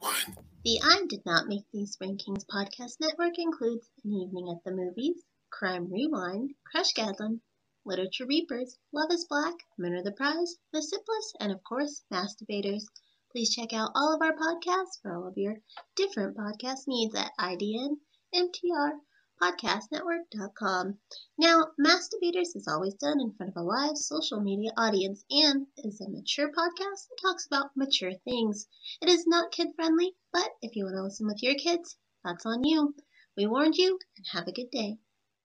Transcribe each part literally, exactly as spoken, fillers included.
one. The I Did Not Make These Rankings podcast network includes An Evening at the Movies, Crime Rewind, Crush Gadlin, Literature Reapers, Love is Black, Men Are the Prize, The Sipless, and of course, Masturbators. Please check out all of our podcasts for all of your different podcast needs at I D N M T R podcast network dot com. Now, Masturbators is always done in front of a live social media audience and is a mature podcast that talks about mature things. It is not kid-friendly, but if you want to listen with your kids, that's on you. We warned you, and have a good day.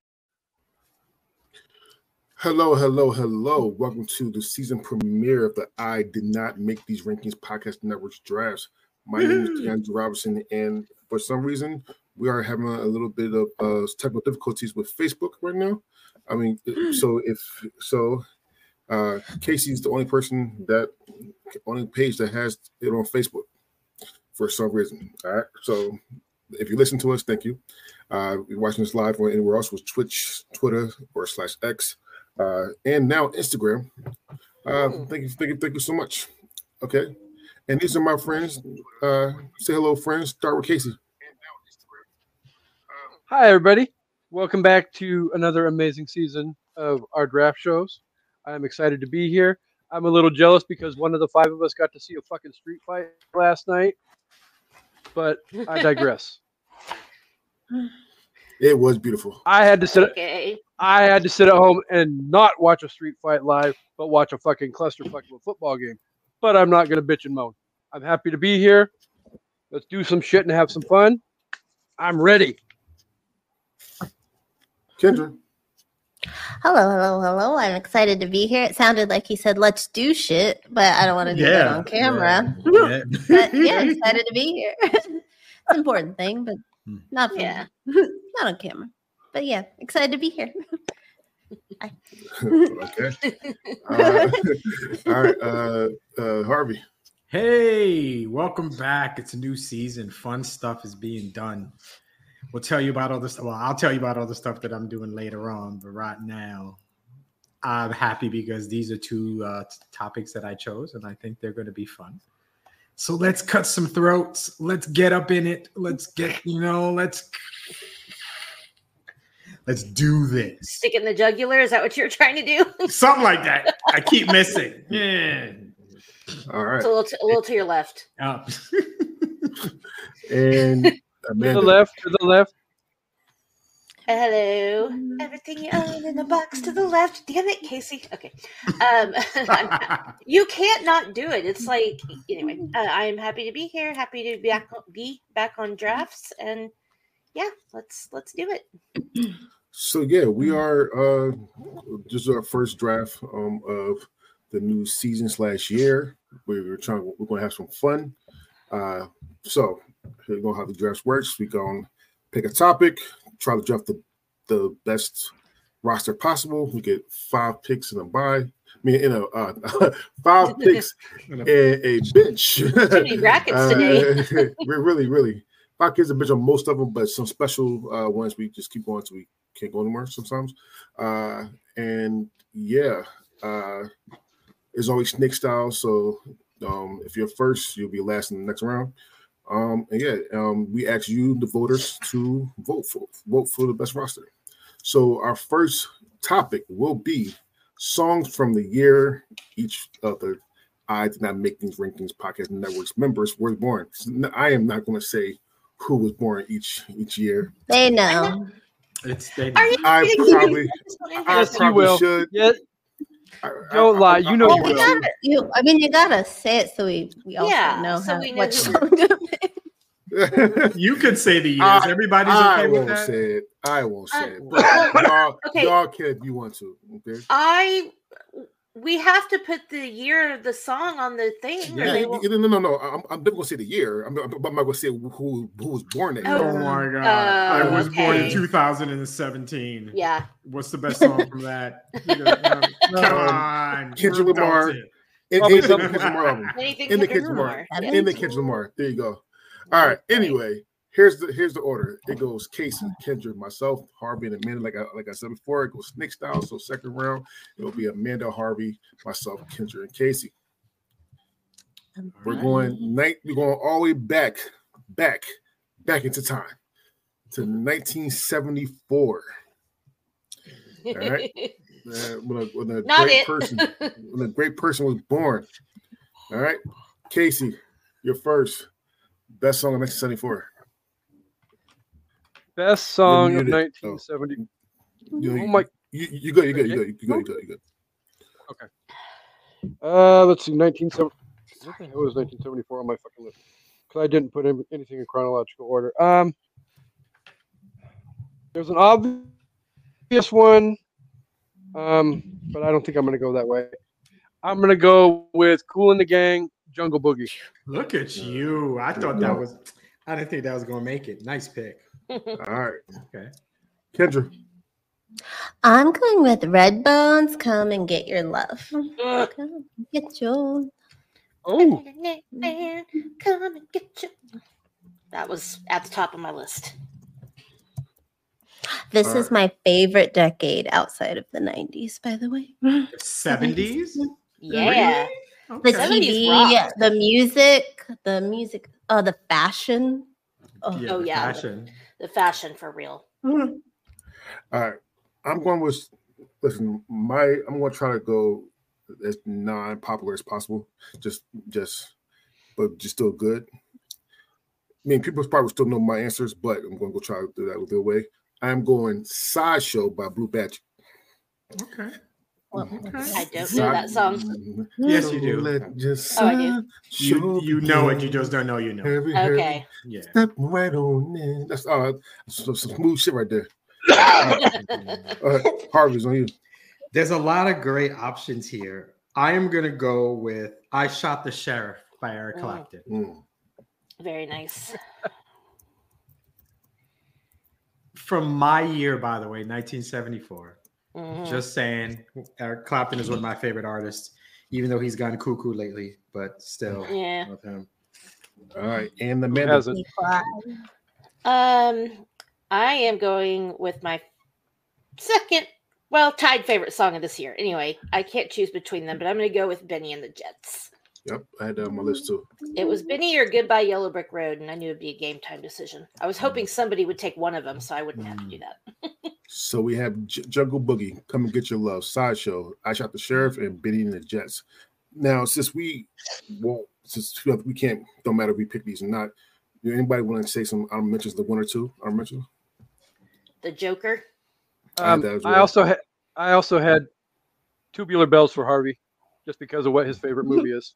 Hello, hello, hello. Welcome to the season premiere of the I Did Not Make These Rankings podcast network's drafts. My name is DeAndre Robinson, and for some reason, we are having a little bit of uh, technical difficulties with Facebook right now. I mean, so if so, uh, Casey is the only person that, only page that has it on Facebook for some reason. All right. So if you listen to us, thank you. Uh, you're watching us live or anywhere else with Twitch, Twitter, or slash X, uh, and now Instagram. Uh, thank you, thank you, thank you so much. Okay. And these are my friends. Uh, say hello, friends. Start with Casey. Hi, everybody. Welcome back to another amazing season of our draft shows. I'm excited to be here. I'm a little jealous because one of the five of us got to see a fucking street fight last night, but I digress. It was beautiful. I had to sit. Okay. I had to sit at home and not watch a street fight live, but watch a fucking clusterfuck of a football game. But I'm not gonna bitch and moan. I'm happy to be here. Let's do some shit and have some fun. I'm ready. Kendra. Hello, hello, hello. I'm excited to be here. It sounded like he said, let's do shit, but I don't want to do Yeah, that on camera. Yeah. But yeah, excited to be here. It's an important thing, but not for Yeah. not on camera. But yeah, excited to be here. Okay. Uh, all right. Uh, uh, Harvey. Hey, welcome back. It's a new season. Fun stuff is being done. We'll tell you about all this. Well, I'll tell you about all the stuff that I'm doing later on. But right now, I'm happy because these are two uh, t- topics that I chose, and I think they're going to be fun. So let's cut some throats. Let's get up in it. Let's get, you know, let's let's do this. Stick it in the jugular. Is that what you're trying to do? Something like that. I keep missing. Yeah. All right. It's a little, t- a little to your left. Uh, And To Amanda. the left, to the left. Hello. Everything you own in the box to the left. Damn it, Casey. Okay. Um, you can't not do it. It's like, anyway, uh, I'm happy to be here. Happy to be back, be back on drafts. And yeah, let's let's do it. So yeah, we are. Uh, this is our first draft um, of the new season slash year. We're trying. We're going to have some fun. Uh, so we're going to have the draft works. We're going to pick a topic, try to draft the the best roster possible. We get five picks in a bye. I mean, in a uh, five picks and a bench. Too many brackets today. Uh, we're really, really five kids a bench on most of them, but some special uh, ones we just keep going until we can't go anymore sometimes. Uh, and yeah, uh, it's always snake style. So um, if you're first, you'll be last in the next round. Um, and yeah, um, we ask you, the voters, to vote for vote for the best roster. So our first topic will be songs from the year each of the I Did Not Make These Rankings podcast networks members were born. I am not going to say who was born each each year. They know. it's they, Are you I kidding me? probably, I Yes, you probably will. should. Yeah, I- Don't I- lie. I- You know I Well, you we will. will. gotta, you, I mean, you gotta say it so we, we also Yeah, know so how, we know what who- song to pick. you could say the years. I- Everybody's I okay with won't that. say it. I won't say Uh, it. But y'all, okay. y'all can if you want to. Okay. I we have to put the year of the song on the thing. or Yeah, they you- won't- you- no, no, no. I'm, I'm never gonna say the year. I'm, I'm, I'm not gonna say who who was born that year. Oh my god! I Oh, was born in okay. two thousand seventeen. Yeah. What's the best song from that? You know, no, come on, Kendrick we're Lamar. adulted. In, Oh, in, in so- the Kendrick Lamar album. Anything In the Kendrick Kendrick Lamar. Lamar. In the Kendrick Lamar. There you go. All right. Anyway, here's the here's the order. It goes Casey, Kendrick, myself, Harvey, and Amanda. Like I like I said before, it goes Nick style. So second round, it'll be Amanda, Harvey, myself, Kendrick, and Casey. We're going night. We're going all the way back, back, back into time to nineteen seventy-four. All right, uh, when a, when a Not great it. person, when a great person was born. All right, Casey, you're first. Best song of nineteen seventy-four. Best song You're of muted. nineteen seventy. You, Oh my. You, you good? You good? You good? You good? You good? You good? Okay. Uh, let's see. nineteen seventy. What the hell was nineteen seventy-four on my fucking list? Because I didn't put in, anything in chronological order. Um, there's an obvious one, um, but I don't think I'm going to go that way. I'm going to go with Kool and the Gang, Jungle Boogie. Look at you. I thought that was, I didn't think that was going to make it. Nice pick. All right. Okay. Kendra. I'm going with Redbones. Come and get your love. Ugh. Come get your. Oh, Come and get you. That was at the top of my list. This All is right. my favorite decade outside of the nineties, by the way. seventies? Yeah. The Okay. T seventies V, rocked. the music, the music, oh, the fashion. Oh, Yeah, Oh, the yeah. fashion. The fashion for real. Mm. All right. I'm going with. Listen, my. I'm going to try to go as non-popular as possible. Just, just, but just still good. I mean, people probably still know my answers, but I'm going to go try to do that with their way. I'm going Sideshow by Blue Badge. Okay. Well, I don't know that song. Yes, you do. Let just Oh, I do. You, you know it. You just don't know you know. it. Okay. Yeah. Step right on in. That's uh, some, some smooth shit right there. All right. All right. Harvey's on you. There's a lot of great options here. I am going to go with I Shot the Sheriff by Eric Mm. Clapton. Mm. Very nice. From my year, by the way, nineteen seventy-four. Mhm. Just saying, Eric Clapton is one of my favorite artists, even though he's gone cuckoo lately, but still Yeah. with him. All right. And the who man. hasn't? Um, I am going with my second, well, tied favorite song of this year. Anyway, I can't choose between them, but I'm going to go with Benny and the Jets. Yep. I had that on my list too. It was Benny or Goodbye Yellow Brick Road, and I knew it'd be a game time decision. I was hoping somebody would take one of them, so I wouldn't have to do that. So we have J- Jungle Boogie, Come and Get Your Love, Sideshow, I Shot the Sheriff, and Benny and the Jets. Now, since we won't, since we can't, don't matter if we pick these or not. Do anybody want to say some honorable mentions, the one or two honorable mentions? The Joker. I had Um, that as I well. also had I also had Tubular Bells for Harvey, just because of what his favorite movie is.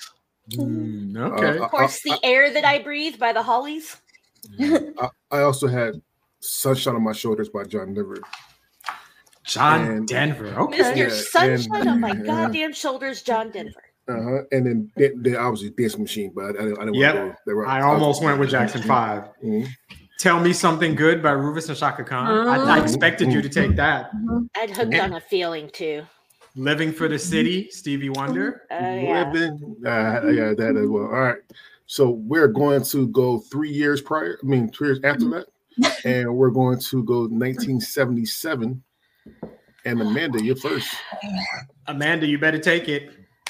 Mm, okay. Uh, Of course, The Air That I Breathe by the Hollies. I, I also had Sunshine on My Shoulders by John Denver. John and- Denver. Okay. Mister Yeah, Sunshine and- on my yeah. goddamn shoulders, John Denver. Uh-huh. And then they, they obviously Dance Machine, but I, I didn't, I didn't Yep. want to go that route. I almost went with Jackson five. Mhm. Tell Me Something Good by Rufus and Shaka Khan. I, I expected you to take that. I'd hooked on a feeling too. Living for the City, Stevie Wonder. Oh yeah. Living. Uh, yeah, that as well. All right. So we're going to go three years prior. I mean, three years after that, and we're going to go nineteen seventy-seven. And Amanda, you're first. Amanda, you better take it.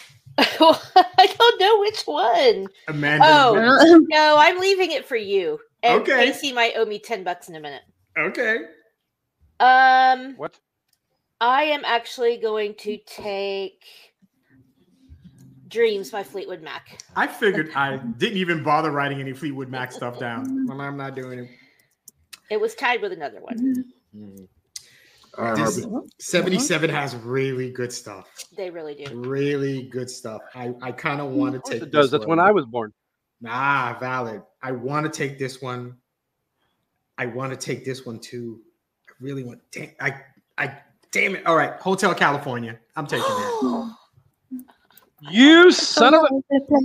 I don't know which one. Amanda. Oh. No, I'm leaving it for you. And Okay. Casey might owe me ten bucks in a minute. Okay. Um, What? I am actually going to take Dreams by Fleetwood Mac. I figured I didn't even bother writing any Fleetwood Mac stuff down. I'm, I'm not doing it. It was tied with another one. Mm. All right, This- Harvey. seventy-seven has really good stuff. They really do. Really good stuff. I, I kind of want Of to course take it does. this That's one. when I was born. Nah, valid. I want to take this one. I want to take this one too. I really want. Damn, I, I, damn it. All right, Hotel California. I'm taking that. You son of a.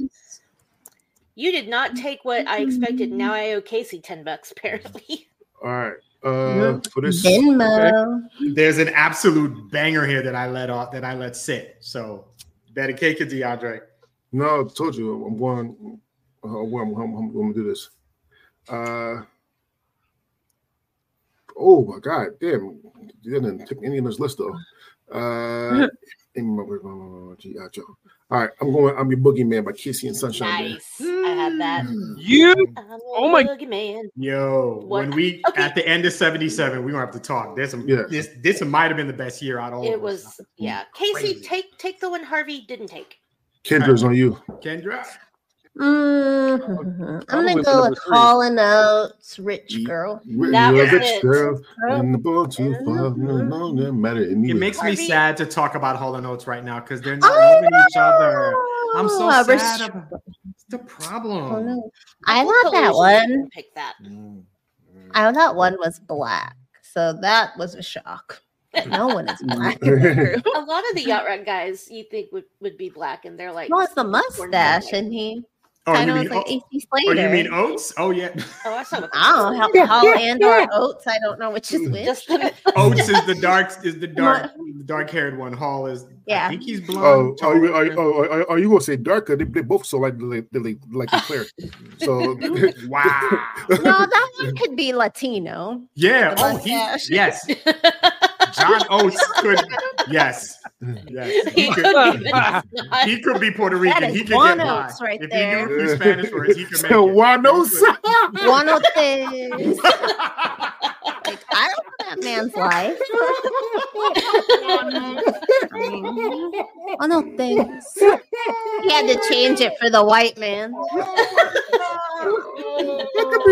You did not take what I expected. Now I owe Casey ten bucks, apparently. All right. Uh, for this, Venmo. There's an absolute banger here that I let off that I let sit. So better cake it, DeAndre. no, I told you I'm going. Uh, I'm, I'm, I'm, I'm going to do this. Uh, oh my God, damn! You didn't take any of this list though. Uh, G I. Joe. All right, I'm going. I'm your boogeyman by Casey and Sunshine. Nice. I had that. You. I'm a Oh my- boogeyman. Yo, What? when we Okay. at the end of seventy-seven, we're gonna have to talk. There's some Yeah. this this might have been the best year out of all It of us. was, yeah. Casey, Crazy. take take the one Harvey didn't take. Kendra's on you. Kendra. Mm, I'm Probably gonna go number with three. Hall and Oates, Rich Girl. That You're was a rich it. girl in the boat too far. No, no, no matter. It makes me Harvey- sad to talk about Hall and Oates right now because they're not loving each other. I'm so Oh, we're sad sh- about it's the problem. Oh, no. I Full thought that collision one. didn't Pick that. Mm. I thought one was black, so that was a shock. No one is black in that group. A lot of the yacht rock guys you think would, would be black, and they're like, Well, it's the mustache, and he Oh, kind you of mean, was like oh, A C oh, Slater. you mean Oates? Oh, yeah. oh, I saw what I don't know how Hall and or Oates. I don't know which is which. Just the, Oates is the dark is the dark the dark haired one. Hall is Yeah. I think he's Oh, blonde. are you, are, you- taller. oh, are, are you gonna say darker? They, they both so like like like, like Claire. So Wow. No, that one could be Latino. Yeah. The Oh, he, mustache. yes. John Oates could. Yes. Yes. he He could could, be, but he's not. he could be Puerto Rican. is He could one get by. Oates right if there. he knew a few Spanish words, he could make So it. Juanos. One of things. Like, I don't know that man's life. One of things. He had to change it for the white man. That could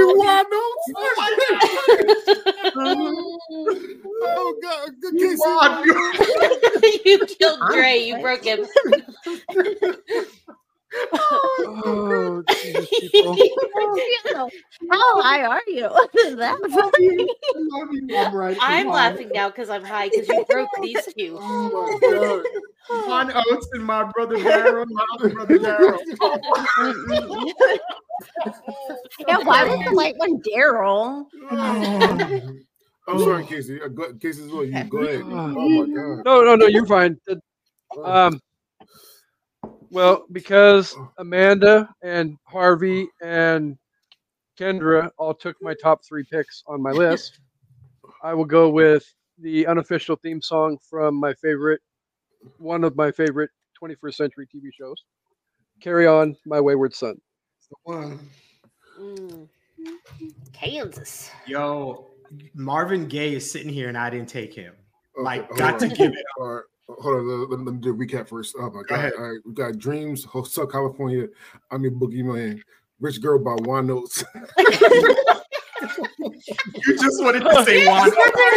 be Juanos. Oh God, good Casey. you killed Dre. You broke him. Oh, Jesus, people. How high are you? Is that funny? I'm right. I'm laughing now because I'm high because you broke these two. Oh my God. John Oates and my brother Daryl. My other brother Daryl. Yeah, why was the white one Daryl? I'm sorry, Casey. Uh, go, Casey's what you go ahead. Oh my God. No, no, no. You're fine. It- Um. Well, because Amanda and Harvey and Kendra all took my top three picks on my list, I will go with the unofficial theme song from my favorite, one of my favorite twenty-first century T V shows, Carry On, My Wayward Son. Mm. Kansas. Yo, Marvin Gaye is sitting here and I didn't take him. Like, hold got on. to give it All right. Hold on, let, let me do a recap first. Oh my God! ahead. All right, we got Dreams, Hotel California. I'm your boogeyman. Rich Girl by Juan Notes. You just wanted to say one.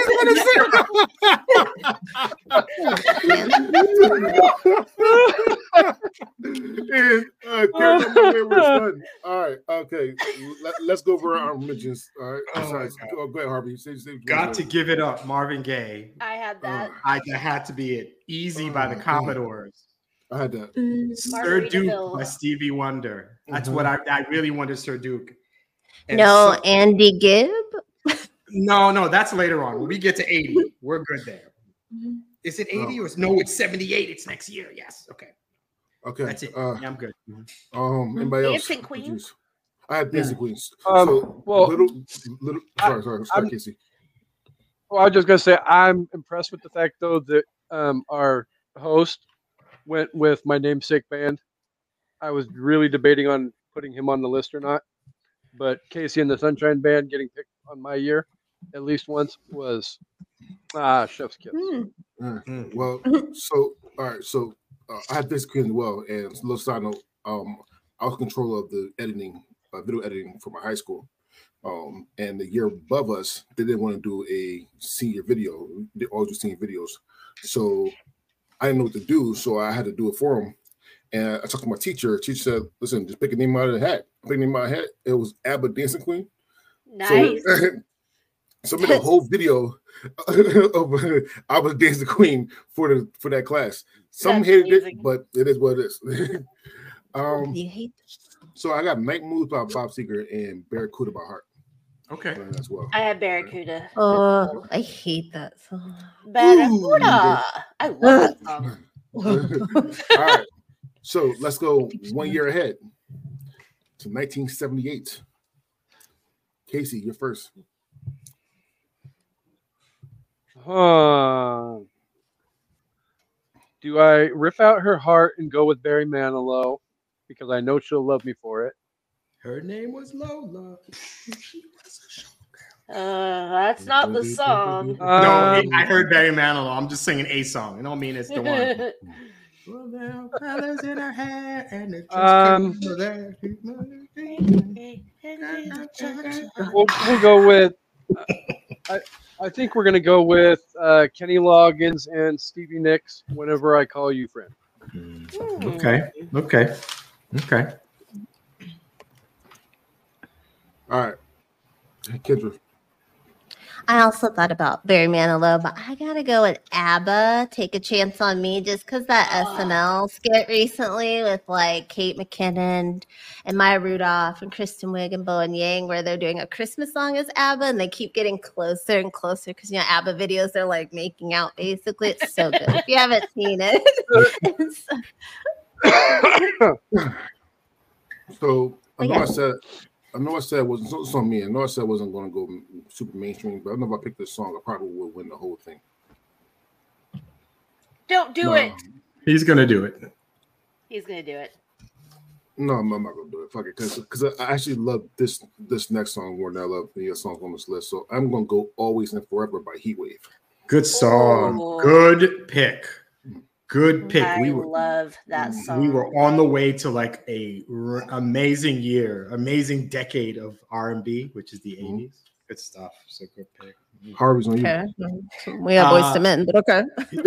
and uh, Carry On, My Wayward Son. All right, okay. Let, let's go over our mentions. All right, Oh my Besides, God. go, go ahead, Harvey. Say, say what you Got wanna to say. give it up, Marvin Gaye. I had that. I that had to be it. Easy by the Oh, Commodores. I had that. Sir Duke Margaritaville. by Stevie Wonder. That's Mhm. what I, I really wanted, Sir Duke. And No, so- Andy Gibb. no, no, that's later on. When we get to eighty, we're good there. Is it eighty Oh. or is, no? It's seventy-eight. It's next year. Yes. Okay, Okay. that's it. Uh, Yeah, I'm good. um, anybody else? Dancing Queen? Jeez. I had Dancing Queens. Um, so, well, little, little. Sorry, sorry, sorry, I'm- Casey. Well, I was just gonna say I'm impressed with the fact though that um, our host went with my namesake band. I was really debating on putting him on the list or not, but Casey and the Sunshine Band getting picked on my year at least once was ah chef's kiss. Hmm. Uh, Mm. well, so all right, so uh, I had this queen as well, and a little side note, um, I was in control of the editing, uh, video editing for my high school, um, and the year above us, they didn't want to do a senior video; they always do senior videos. So I didn't know what to do, so I had to do it for them. And I talked to my teacher. Teacher said, "Listen, just pick a name out of the hat. Pick a name out of the hat." It was Abba Dancing Queen. Nice. So, so I made a whole video of I was Dancing Queen for the for that class. Some That's hated amazing. it, but it is what it is. um, You hate so I got Night Moves by Bob Seger and Barracuda by Heart Okay. uh, as well. I had Barracuda. Oh, I hate that song. Barracuda. I love that song. All right, so let's go one year ahead to nineteen seventy-eight. Casey, you're first. Huh. Do I rip out her heart and go with Barry Manilow because I know she'll love me for it? Her name was Lola. She was a showgirl. Uh, that's not the song. No, Um, I heard Barry Manilow. I'm just singing a song. I don't mean it's the one. Well, there are colors in her hair, and it just Um, comes with that. We'll, we'll go with. Uh, I I think we're gonna go with uh, Kenny Loggins and Stevie Nicks. Whenever I call you friend. Okay. Okay. Okay. All right, Kendra. I also thought about Barry Manilow, but I gotta go with ABBA. Take a chance on me, just because that Oh. S N L skit recently with like Kate McKinnon and Maya Rudolph and Kristen Wiig and Bowen Yang, where they're doing a Christmas song as ABBA, and they keep getting closer and closer because you know ABBA videos are like making out. Basically, it's so good. If you haven't seen it, it's so- So I know Yeah. I said, I know I said it wasn't so, so on me. I know I said I wasn't going to go super mainstream, but I know if I picked this song, I probably would win the whole thing. Don't do No. it. He's gonna do it. He's gonna do it. No, I'm, I'm not gonna do it. Fuck it, because because I I actually love this this next song more than I love the other songs on this list. So I'm gonna go "Always and Forever" by Heatwave. Good song. Oh. Good pick. Good pick. I we were love that song. we were on the way to like a r- amazing year, amazing decade of R and B, which is the Mhm. eighties. Good stuff. So good pick. Harvey's on you. okay. We have Boys Uh, to Men, but okay.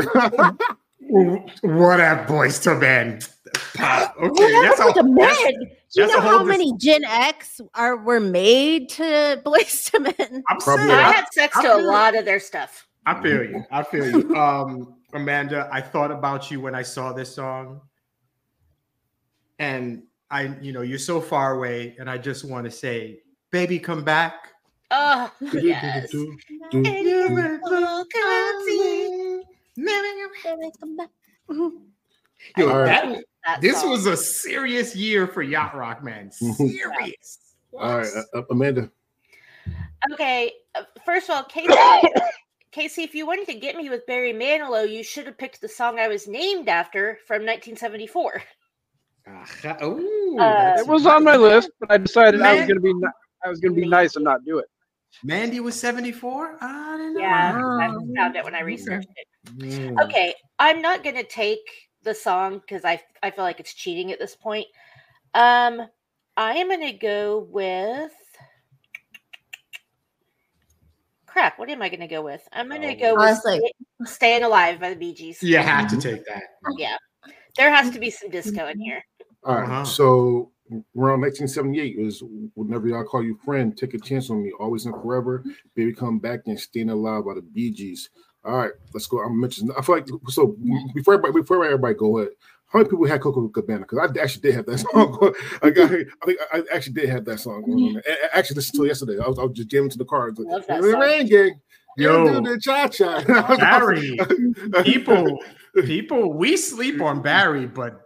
What a Boys to Men. Pop. Okay, What that's happened a, to Men? that's, Do you that's know a whole how dis- many Gen X are were made to Boys to Men? I'm Probably saying, I I, had sex I to a feel lot of their stuff. I feel you. I feel you. Um, Amanda, I thought about you when I saw this song. And I, you know, you're so far away, and I just want to say, baby, come back. Oh, yes. Do, do, do, Yo, All right. that, That this song. was a serious year for Yacht Rock, man. Serious. All right, uh, uh, Amanda. Okay, uh, first of all, Casey, Casey, if you wanted to get me with Barry Manilow, you should have picked the song I was named after from nineteen seventy-four. Aha. Ooh, Uh, that's It was on my right. list, but I decided I was Man. gonna be ni- I was gonna be nice and not do it. Mandy was seventy-four? I didn't know. Yeah, Wow. I found it when I researched it. Mm. Okay, I'm not gonna take the song because I I feel like it's cheating at this point. Um, I am gonna go with crap. What am I gonna go with? I'm gonna Oh. go with Honestly. Stay- "Staying Alive" by the Bee Gees. You have to take that. Yeah, there has to be some disco in here. All right, Uh-huh. so around nineteen seventy-eight is "Whenever Y'all Call You Friend," "Take a Chance on Me," "Always and Forever," "Baby Come Back," and "Staying Alive" by the Bee Gees. All right, let's go. I'm mentioning. I feel like so before everybody, before everybody go ahead. How many people had Coco Cabana? Because I actually did have that song. I got, I think I actually did have that song. on there. I I actually listened to it yesterday. I was, I was just jamming to the car. I was like, Love that "The song. Rain Gang, Yo. do the cha cha." Barry, people, people, we sleep on Barry, but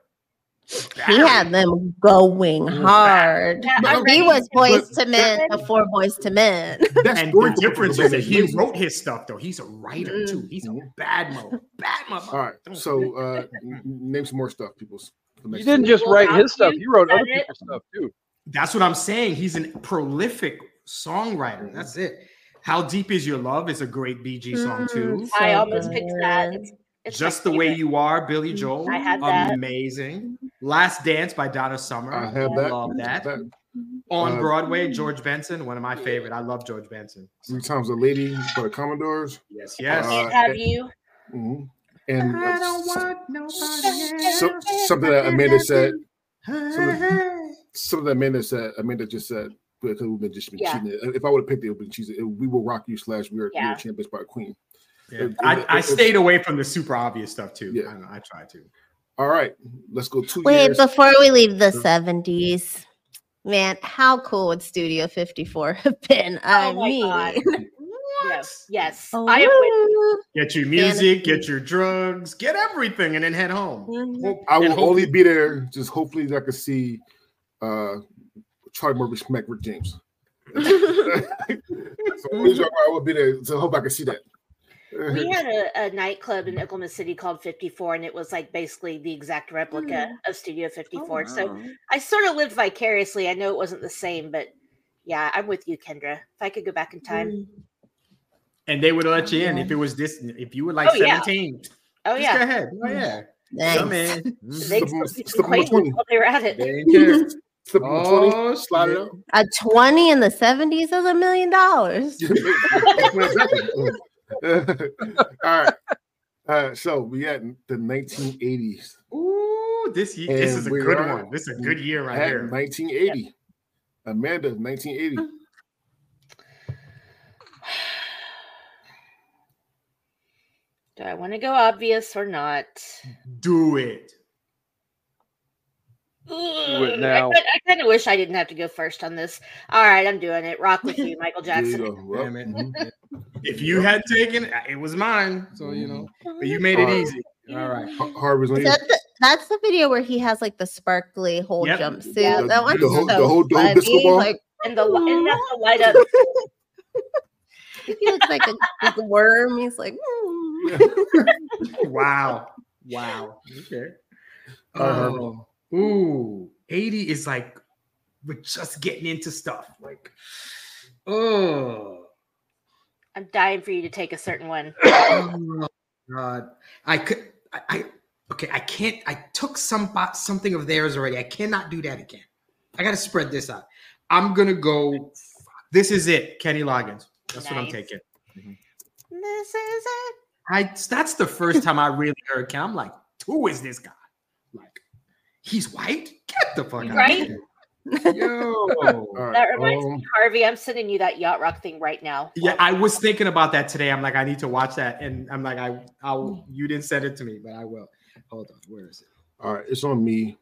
He had them going hard. Yeah, But- I'm He ready. was Boys but- to Men before Boys to Men. That's and story the difference is that he amazing. wrote his stuff though. He's a writer too. He's a bad mo, bad mo. All right, so uh, n- name some more stuff, people. for You next didn't week. just Well, write how his stuff; you you wrote other said it. people's stuff too. That's what I'm saying. He's a prolific songwriter. That's it. How Deep Is Your Love is a great B G song too. Mm, I so almost picked that. good. It's, it's Just my the Way favorite. You Are, Billy Joel. I had that. Amazing. Last Dance by Donna Summer. I have that. Love that. that. On Uh, Broadway, George Benson, one of my favorite. I love George Benson. Three Times a Lady by the Commodores. Yes, yes. Uh, Can't have you. Mhm. And I uh, don't want nobody so, else. something that Amanda said. Hey. Something that Amanda said. Amanda just said because we've been just been Yeah. cheating. If I would have picked it, it would have been cheating. It- We Will Rock You slash We Are, we Yeah. are Champions by Queen. Yeah. It- I, it- I it- stayed away from the super obvious stuff too. Yeah. I, know, I try to. All right, let's go two Wait, years. before we leave the seventies, man, how cool would Studio fifty-four have been? I Oh my mean, God. Yes, yes. oh, I am with woo. Get your music, Fantasy. get your drugs, get everything, and then head home. Mhm. Hope- I and will hope- only be there. Just hopefully I can see uh, Charlie Murphy smack Rick James. So only joke I will be there. So I hope I can see that. We had a, a nightclub in Oklahoma City called fifty-four, and it was like basically the exact replica Hmm. of Studio fifty-four. Oh, So wow. I sort of lived vicariously. I know it wasn't the same, but yeah, I'm with you, Kendra. If I could go back in time. Mm. And they would let you in Yeah. if it was this. If you were like Oh, yeah. seventeen, Oh, just yeah. go ahead. Oh yeah, Nice. come in. They Slip 'em- exposed slip some 'em a Quaaludes twenty. while they were at it. They ain't care. Slip 'em a Oh, twenty, slide it shit. out. A twenty in the seventies is a million dollars. Exactly. All right. Uh, so we at the nineteen eighties. Ooh, this year, this And is a we good are one. This is a good year right At here. nineteen eighty. Amanda, nineteen eighty. Do I want to go obvious or not? Do it. Do it Ugh, now. I, I kind of wish I didn't have to go first on this. All right, I'm doing it. Rock with you, Michael There you Jackson. go. Well, Damn it. mhm. If you had taken it, it was mine. So you know, but you made it Alright. easy. All right. Har- Harvey's on Is you. that the, that's the video where he has like the sparkly whole Yep. jumpsuit. Yeah. That one's The whole- so the whole- the whole funny. disco ball? Like And the li- and that's the light up. he looks like a, like a worm. He's like, mm. Wow. Wow. Okay. All right, Harvey. Um, ooh, eighty is like we're just getting into stuff. Like, oh, I'm dying for you to take a certain one. oh God. I could I, I okay, I can't I took some something of theirs already. I cannot do that again. I gotta spread this out. I'm gonna go. This is it, Kenny Loggins. That's what I'm Nice. taking. This is it. I that's the first time I really heard Ken. I'm like, who is this guy? Like, he's white? Get the fuck out Right? of here. Yo. All right. That reminds um, me, Harvey. I'm sending you that yacht rock thing right now. Yeah, I was thinking about that today. I'm like, I need to watch that. And I'm like, I I'll you didn't send it to me, but I will. Hold on, where is it? all right, it's on me.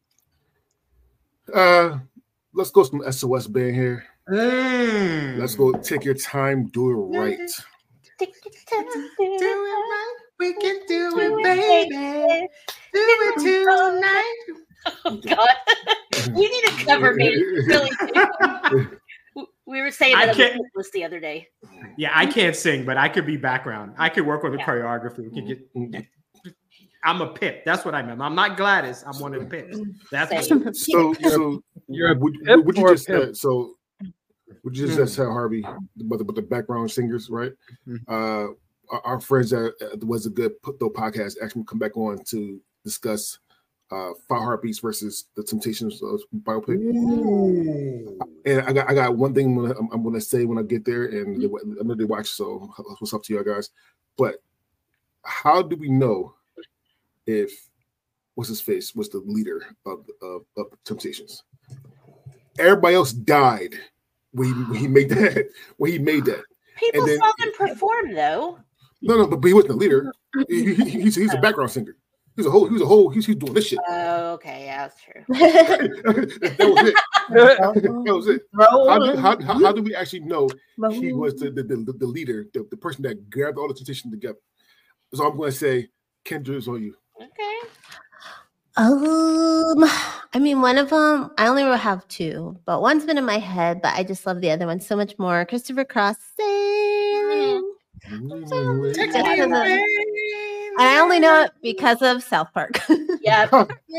Uh, let's go some S O S band here. Mm. Let's go. Take your time. Do it right. Do Do it right. We can do it, baby. Do it tonight. Oh God, we need a cover made. Really, we were saying I that on can't- the list the other day. Yeah, I can't sing, but I could be background. I could work on the Yeah. choreography. We can get. I'm a pip. That's what I am. I'm not Gladys. I'm one of the pips. That's Same. So, so You're a would, pimp would you or a just pimp? uh, so would you just, Hmm. just tell Harvey about the, about the background singers, right? Hmm. Uh, our, our friends at, at the Was a Good Put Though podcast actually come back on to discuss uh, Five Heartbeats versus the Temptations of biopic. Ooh. And I got I got one thing I'm gonna, I'm, I'm gonna say when I get there, and they, I know they watch. So what's up to you guys? But how do we know if what's his face was the leader of of, of Temptations? Everybody else died when he, when he made that. When he made that. People And then- saw them perform, though. No, no, but, but he wasn't the leader. He, he, he's, he's a background singer. He's a whole. He's a whole. He's, he's doing this shit. Oh, okay, yeah, that's true. that was it. That was it. How do, how, how, how do we actually know he was the the, the, the leader, the, the person that grabbed all the Temptations together? So I'm going to say, Kendra is on you. Okay. Um, I mean, one of them, I only have two, but one's been in my head, but I just love the other one so much more. Christopher Cross sailing. Mm-hmm. Just 'cause of- and I only know it because of South Park. Yeah,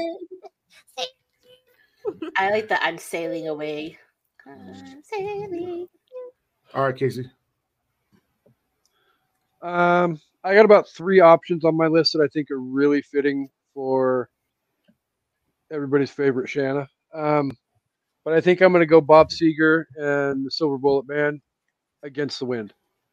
I like that. I'm sailing away. I'm sailing. All right, Casey. Um, I got about three options on my list that I think are really fitting for everybody's favorite Shanna. Um, but I think I'm going to go Bob Seger and the Silver Bullet Band, Against the Wind.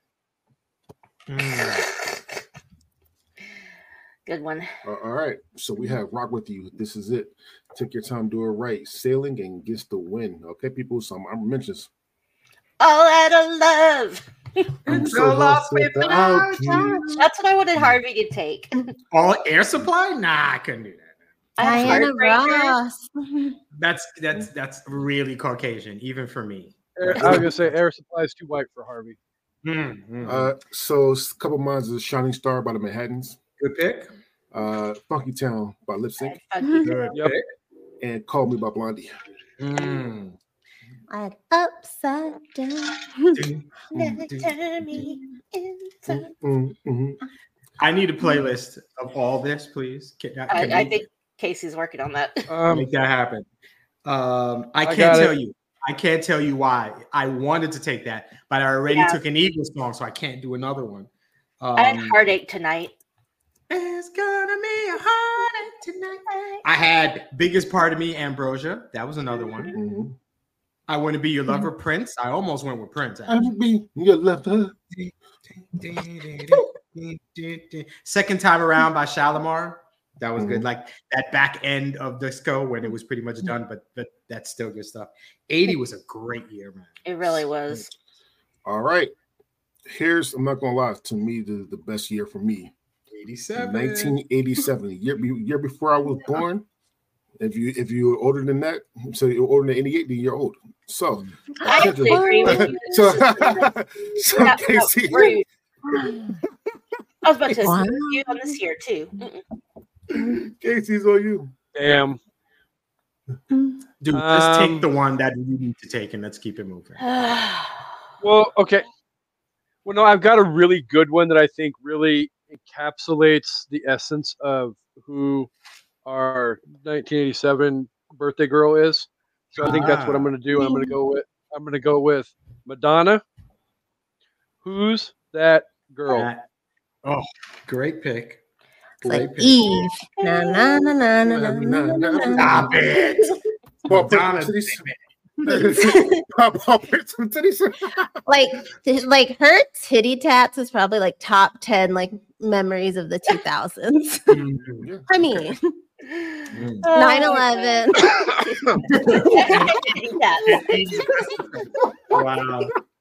Good one. Uh, all right. So we have Rock With You. This is it. Take your time, do it right. Sailing and Against the Wind. Okay, people. Some I'm mentions. All out of love. I'm so lost without you. That's what I wanted Harvey to take. All Air Supply? Nah, I couldn't do that. I have Diana Heartbreaker. Ross. That's that's that's really Caucasian, even for me. Air, I was going to say Air Supply is too white for Harvey. Mm, mm. Uh, so a couple of mine is Shining Star by the Manhattans. Good pick. Uh, Funky Town by Lip Sync. Good Yep. pick. And Call Me by Blondie. Mm. I had upside down. Ding, Never ding, turn me inside. Mm, mm, I need a playlist of all this, please. Can, can I, I we think Casey's working on that. Um, make that happen? Um, I, I can't got tell it. you. I can't tell you why. I wanted to take that, but I already Yeah. took an Eagles song, so I can't do another one. Um, I had Heartache Tonight. It's gonna be a heartache tonight. I had Biggest Part of Me, Ambrosia. That was another one. mm. I Want to Be Your Lover, Prince. I almost went with Prince. I'll be your lover. Second Time Around by Shalimar. That was good. Mhm. Like that back end of disco when it was pretty much done, but but that's still good stuff. eighty was a great year, man. It really was. All right. Here's, I'm not gonna lie, to me, the, the best year for me. eighty-seven. nineteen eighty-seven, the year, be- year before I was born. If you if you were older than that, so you're older than eighty-eight, then you're old. So, I actually agree with you. so, so That- that Casey, was rude. I was about to say Wow. you on this year too. Mm-mm. Casey's on you. damn. Dude, let's Um, take the one that we need to take and let's keep it moving. Well, okay. Well, no, I've got a really good one that I think really encapsulates the essence of who our nineteen eighty-seven birthday girl is. So I think that's what I'm going to do. I'm going to go with. I'm going to go with Madonna. Who's that girl? That- oh, great pick. It's like Great pick. Eve. Na na na na na na na na na. Stop it. Paul Madonna, Prince, damn Paul Prince, some titties. Like, th- like her titty tats is probably like top ten like memories of the two thousands. it. Yeah. I mean, Mm. nine eleven. Wow.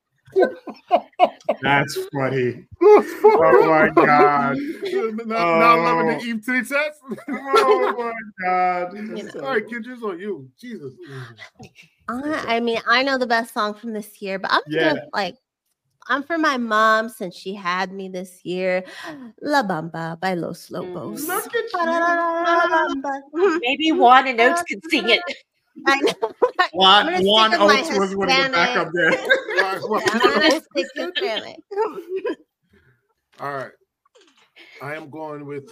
That's funny. Oh my god. Now loving the Eve titty tats. Oh my god. You know. All right, Kendra's on you. Jesus. I I mean, I know the best song from this year, but I'm Yeah. gonna like, I'm for my mom since she had me this year. La Bamba by Los Lobos. Look at you. Ba-da-da-da-da-da-da. Maybe Juan and Oates can sing it. I know. I'm Juan, gonna Juan stick with my Oates was one of the back up there. Why- why- I'm gonna stick with Hispanic. All right. I am going with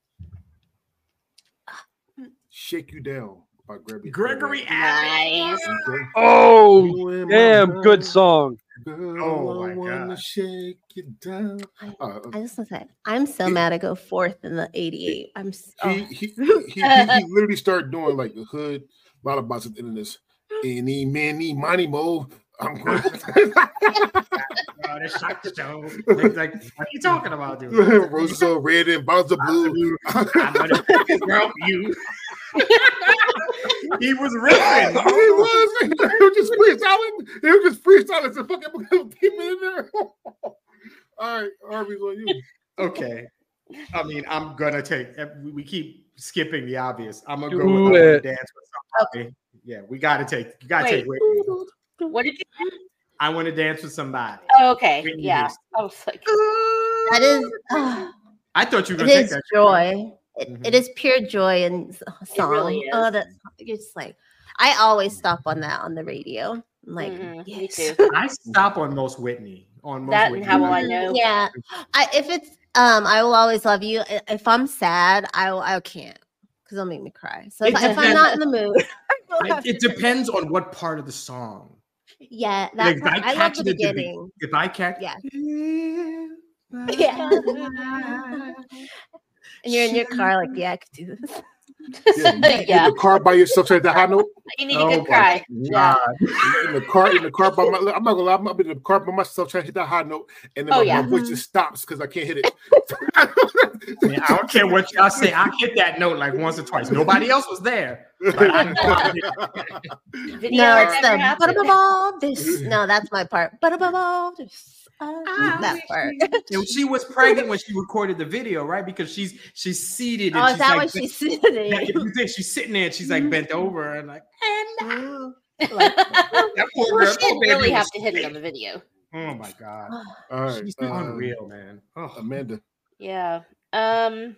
Shake You Down by Gregory. Gregory Nice. Okay. Oh, You in my damn, good mind, song. Girl, Oh, I my wanna God. shake you down. Uh, I just want to say, I'm so mad I go fourth in the eighty-eight. I'm so, he, he, he, he, he literally started doing like the hood lullabies at the end of this. Any, many, money, mo. I'm going. Oh, they shot the show. Like, like, what are you talking about, dude? Roses are red and bottles of blue. I'm gonna fuck this girl for you. He was ripping. He was. He was just freestyling. He was just freestyling to fucking people in there. All right, Harvey's on you. Okay. I mean, I'm gonna take. We keep skipping the obvious. I'm gonna go Do with I Wanna it. Dance with Somebody. Yeah, we gotta take. You gotta Wait. take Whitney. What did you say? I want to dance with somebody. Oh, okay. Whitney Yeah. Houston. I was like, that is, ah, I thought you were it gonna take is that. joy. It, Mhm. it is pure joy and song. really is. Oh, that's you're just like, I always stop on that on the radio. I'm like, Mhm, me yes. too. I stop on most Whitney. On most That and Whitney. How Will I Know? Yeah, I, if it's um, I will always love you. I- If I'm sad, I will, I can't because it'll make me cry. So if, It if I'm not in the mood, I will have It, it to- depends on what part of the song. Yeah, that Like, if part, I I love catch the it at the be- beginning. If I catch, Yeah. yeah, And you're in your car, like, yeah, I could do this. Yeah, you get Yeah. in the car by yourself at the high note. You need Oh a good my cry. Yeah. In the car, in the car by my. I'm not gonna lie. I'm up in the car by myself trying to hit that high note, and then Oh, my, yeah. my voice just stops because I can't hit it. Man, I don't care what y'all say. I hit that note like once or twice. Nobody else was there. But I know I hit it. Video No, or it's never the happened. ba-da-ba-ba, this. No, that's my part. Ba-da-ba-ba, this. Uh, that part. And she was pregnant when she recorded the video, right? Because she's she's seated. And Oh, she's is that like, what she's sitting? Yeah, you think she's sitting there and she's like bent over and like, Mm. that poor Well, girl. she poor didn't baby really was have to hit it sick. on the video. Oh my god, All right, she's uh, unreal, man. Oh, Amanda. Yeah. Um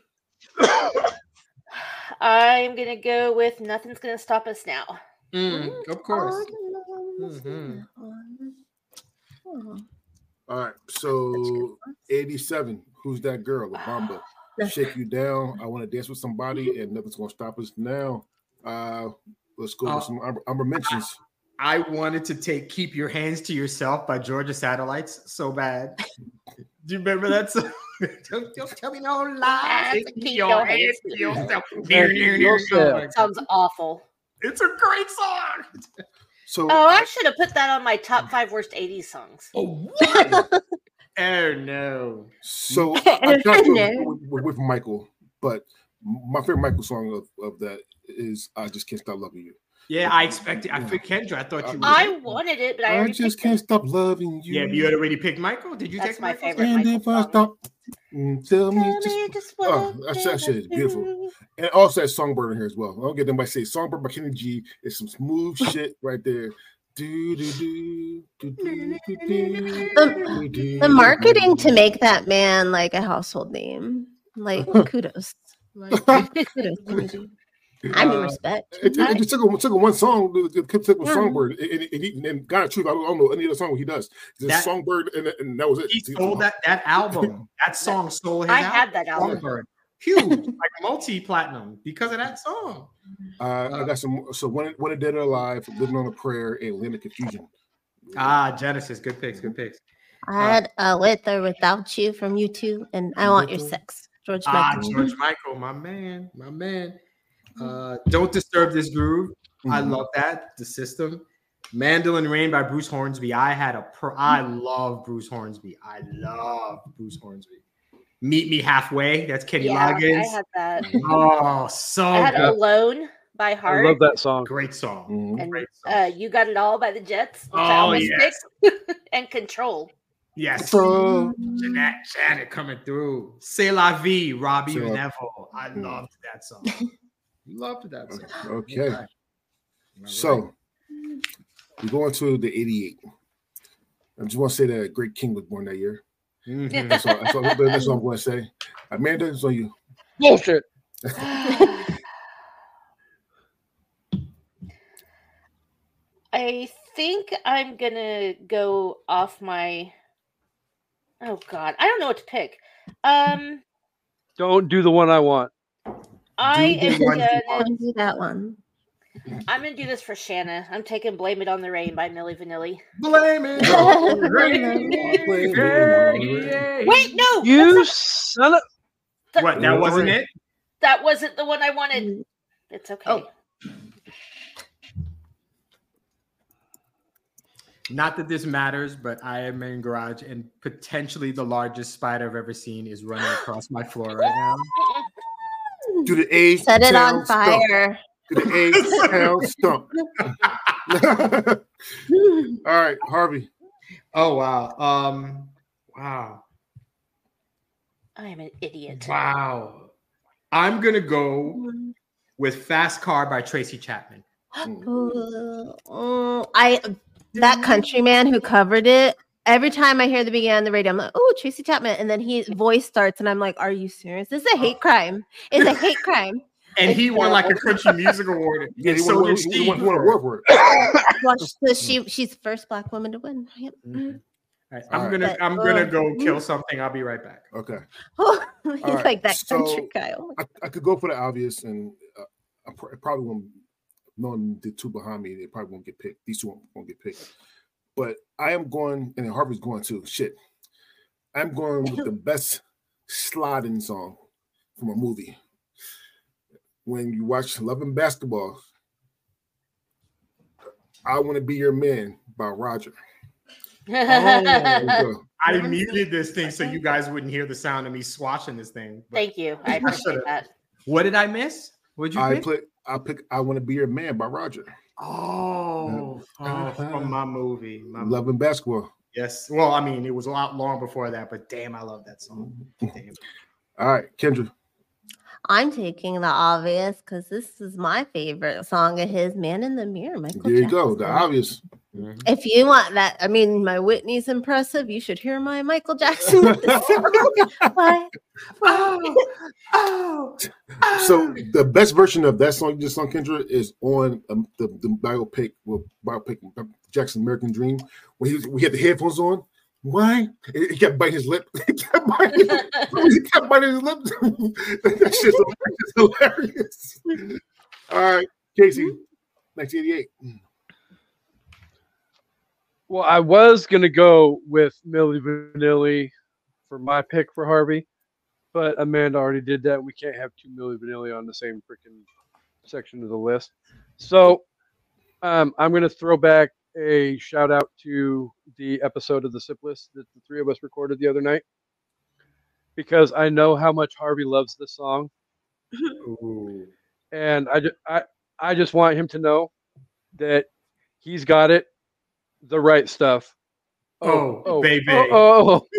I'm gonna go with Nothing's Gonna Stop Us Now. mm, of course. Mm-hmm. Mhm. All right, so eighty-seven. Who's that girl? La Bamba. Shake You Down. I want to dance with somebody, and nothing's gonna stop us now. Uh, let's go Uh, with some Amber mentions. I wanted to take "Keep Your Hands to Yourself" by Georgia Satellites so bad. Do you remember that song? don't, don't tell me no lies. Keep your hands to yourself. yourself. Sounds awful. It's a great song. So, Oh, I should have put that on my top five worst eighties songs. Oh, what? Oh no. so I got to No. with, with, with Michael, but my favorite Michael song of, of that is "I Just Can't Stop Loving You." Yeah, I expected. I picked Kendra. I thought you. Would. I wanted it, but I I already just picked can't it. stop loving you. Yeah, but you had already picked Michael. Did you That's take my Michael's? favorite. And Michael if I song. stop, mm, tell me Tell just. me just Oh, what that I'm shit- that shit is gonna beautiful. do. And also that Songbird in here as well. I don't get them by say Songbird by Kenny G is some smooth shit right there. Do, do, do, do, do, do, do, do, do, The marketing to make that man like a household name, like kudos. Like, kudos, Kenny G. I mean, Uh, respect. It, it, it just took him, took him one song. It it took him Yeah. Songbird, and, and, and, he, and God, truth, I don't, I don't know any other song he does. Just That- Songbird, and, and that was it. He sold that that album. That song sold his I album. had that album. Songbird. Huge, like multi-platinum because of that song. Uh, I got some. So when when it dead or alive, living on a prayer, and limit confusion. Ah, Genesis. Good picks. Good picks. I had uh, With or Without You from you two, and I Want Your Sex, George Ah, Michael. George Michael, my man, my man. Uh, Don't Disturb This Groove. I Mhm. love that. The System. Mandolin Rain by Bruce Hornsby. I had a pro. I love Bruce Hornsby. I love Bruce Hornsby. Meet Me Halfway. That's Kenny Yeah, I Loggins. had that. Oh, so I had good. Alone by I Heart. love that song. Great song. Mhm. And Great song. uh, You Got It All by the Jets. Which I Oh, almost yes. picked. And Control. Yes. So, Jeanette Janet coming through. C'est la vie, Robbie C'est la- Neville. I loved that song. Loved that song. okay. All right. So we go into the eighty-eight. I just want to say that a great king was born that year. Mhm. That's all, that's all, that's all I'm going to say. Amanda, it's on you. Bullshit. I think I'm gonna go off my. Oh God, I don't know what to pick. Um, Don't do the one I want. I the am one you gonna. Don't do that one. I'm gonna do this for Shanna. I'm taking "Blame It on the Rain" by Milli Vanilli. Blame it on the rain. Wait, no, You that's son of. not- What? That wasn't it? that wasn't the one I wanted. It's okay. Oh. Not that this matters, but I am in garage, and potentially the largest spider I've ever seen is running across my floor right now. Do the A Set it town on stump. fire. Do the A town stump. All right, Harvey. Oh wow. Um. Wow. I am an idiot. Wow. I'm gonna go with "Fast Car" by Tracy Chapman. Uh, oh, I that country man who covered it. Every time I hear the beginning on the radio, I'm like, "Oh, Tracy Chapman," and then his voice starts, and I'm like, "Are you serious? This is a hate crime. It's a hate crime." And he won like a country music award. Yeah, And he so won, did he Steve. won, he won a award for it. Well, so she she's the first black woman to win. Yep. Mhm. All right, All I'm right. gonna But, I'm gonna uh, go kill something. I'll be right back. Okay. Oh, he's All right, like that so- country guy. Oh my I, I could go for the obvious, and uh, I pr- probably won't. Knowing the two behind me, they probably won't get picked. These two won't, won't get picked. But I am going, and Harvey's going too. Shit, I'm going with the best sliding song from a movie. When you watch Love and Basketball, "I Want to Be Your Man" by Roger. There you go. I muted this thing so you guys wouldn't hear the sound of me swashing this thing. But Thank you. I appreciate should've- that. what did I miss? What'd you I pick? play. I pick. "I Want to Be Your Man" by Roger. Oh, oh, from my movie. My Love and Basketball. Yes. Well, I mean, it was a lot long before that, but damn, I love that song. Damn. All right, Kendra. I'm taking the obvious because this is my favorite song of his, "Man in the Mirror." Michael There you go. The Jackson. obvious. If you want that, I mean, my Whitney's impressive. You should hear my Michael Jackson. With the Why? Oh, oh, So the best version of that song you just sung, Kendra, is on um, the, the biopic, well, biopic Jackson American Dream, when he was, we had the headphones on. Why? He kept biting his lip. He kept biting his lip. He kept biting his lip. That shit's hilarious. All right, Casey, nineteen eighty-eight. Well, I was gonna go with Milli Vanilli for my pick for Harvey, but Amanda already did that. We can't have two Milli Vanilli on the same freaking section of the list. So um, I'm gonna throw back a shout out to the episode of the Sip List that the three of us recorded the other night, because I know how much Harvey loves this song. Ooh. And I, ju- I, I just want him to know that he's got it, the right stuff. Oh, baby. Oh, oh.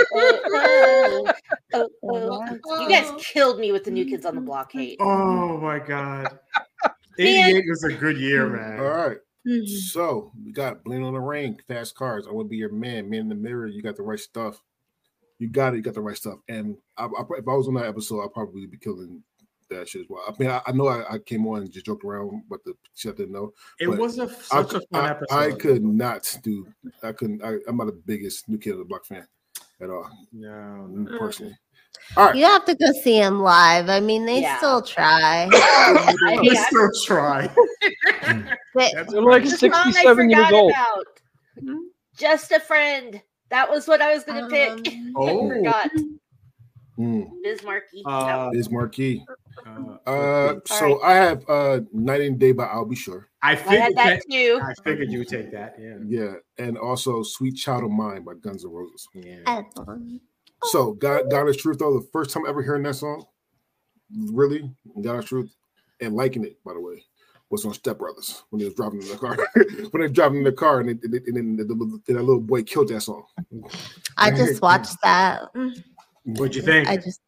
Oh, oh, oh. You guys killed me with the New Kids on the Block hate. Oh my god. eighty-eight was a good year, All man. right. So we got Blame on the Rain, Fast Cars. I want to be your man, man in the mirror. You got the right stuff. You got it. You got the right stuff. And I, I, if I was on that episode, I'd probably be killing that shit as well. I mean, I, I know I, I came on and just joked around, but the shit I didn't know. It But was a, I, such a fun I, episode. I could not do. I couldn't. I, I'm not the biggest New Kid on the Block fan at all, No, no. personally. All right. You have to go see him live. I mean, they Yeah. still try. I Yeah. still try. But That's They're like The song I sixty-seven years forgot old. about. Just a Friend. That was what I was gonna pick. Um, Oh. I forgot. Mm, Biz Markie. Uh, Biz Markie. uh, Uh, so All I have uh, Night and Day by I'll Be Sure. I I figured had that that. too. I figured you would take that. Yeah. Yeah, and also Sweet Child of Mine by Guns N' Roses. Yeah. Excellent. So God, God is Truth though. The first time ever hearing that song, really, God is Truth, and liking it, by the way, was on Step Brothers when they was driving in the car. When they was driving in the car, and, it, and, it, and then the, the, that little boy killed that song. I just watched that. What'd you think? I just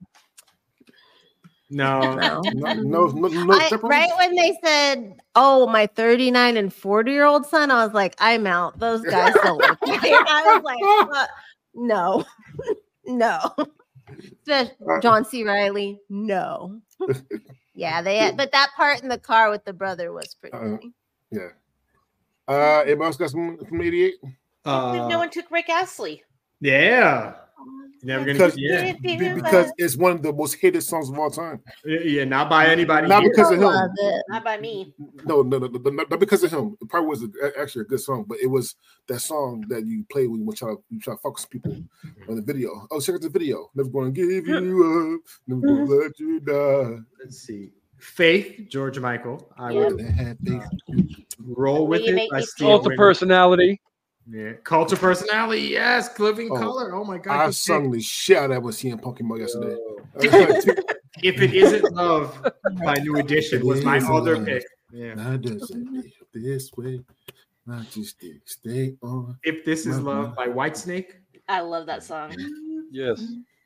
no. no. No, no, no, no I, Step Brothers? right when they said, "Oh, my thirty-nine and forty year old son," I was like, "I'm out." Those guys don't work. I was like, uh, "No, no." Especially John C. Riley, no. Yeah, they had, but that part in the car with the brother was pretty. Uh, funny. Yeah. Uh, anybody else got some from eighty-eight? no Uh, one took Rick Astley. yeah. Never gonna. Because, Yeah. be- because it's one of the most hated songs of all time. Yeah. Not by anybody. Not here. because I of him. love it. Not by me. No, no, no, no, not, not because of him. It probably was a, actually a good song, but it was that song that you play when you try to you try to focus people on the video. Oh, check out the video. Never gonna give you up. Never gonna let you die. Let's see. Faith, George Michael. I Yeah. would Have faith. roll with Will you it. make I me see Cult it. of personality. Yeah. Cult of personality. Yes. Living Oh, color. Oh my god. I good sung pick. the shit out of that when seeing Pokemon yesterday. Oh. I was like, dude, If It Isn't Love by New Edition was my It Isn't other Love. pick. Yeah. I doesn't live this way. I just stay, stay on. If This Is My- Love by Whitesnake. I love that song. Yes.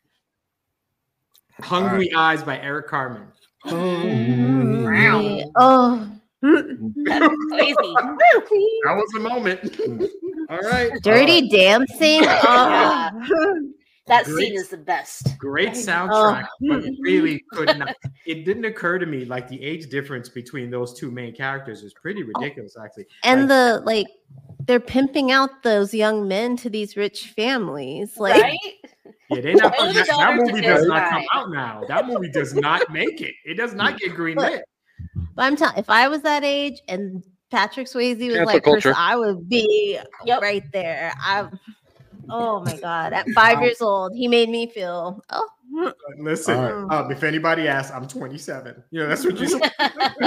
Hungry Eyes by Eric Carmen. Yeah. Oh. That's crazy. That was a moment. All right. Dirty Dancing. Yeah. Oh. That Great. scene is the best. Great soundtrack, but it really could not. It didn't occur to me like the age difference between those two main characters is pretty ridiculous, actually. And Like, the like they're pimping out those young men to these rich families. Like Right? yeah, they not, Those that, that daughters movie are does good. not come out now. That movie does not make it. It does not get green lit. but I'm telling if I was that age and Patrick Swayze was Cancel like culture. Chris, I would be Yep. right there. I oh my god. At five Um, years old, he made me feel oh Listen, All um, if anybody asks, I'm twenty-seven. You know, that's what you said.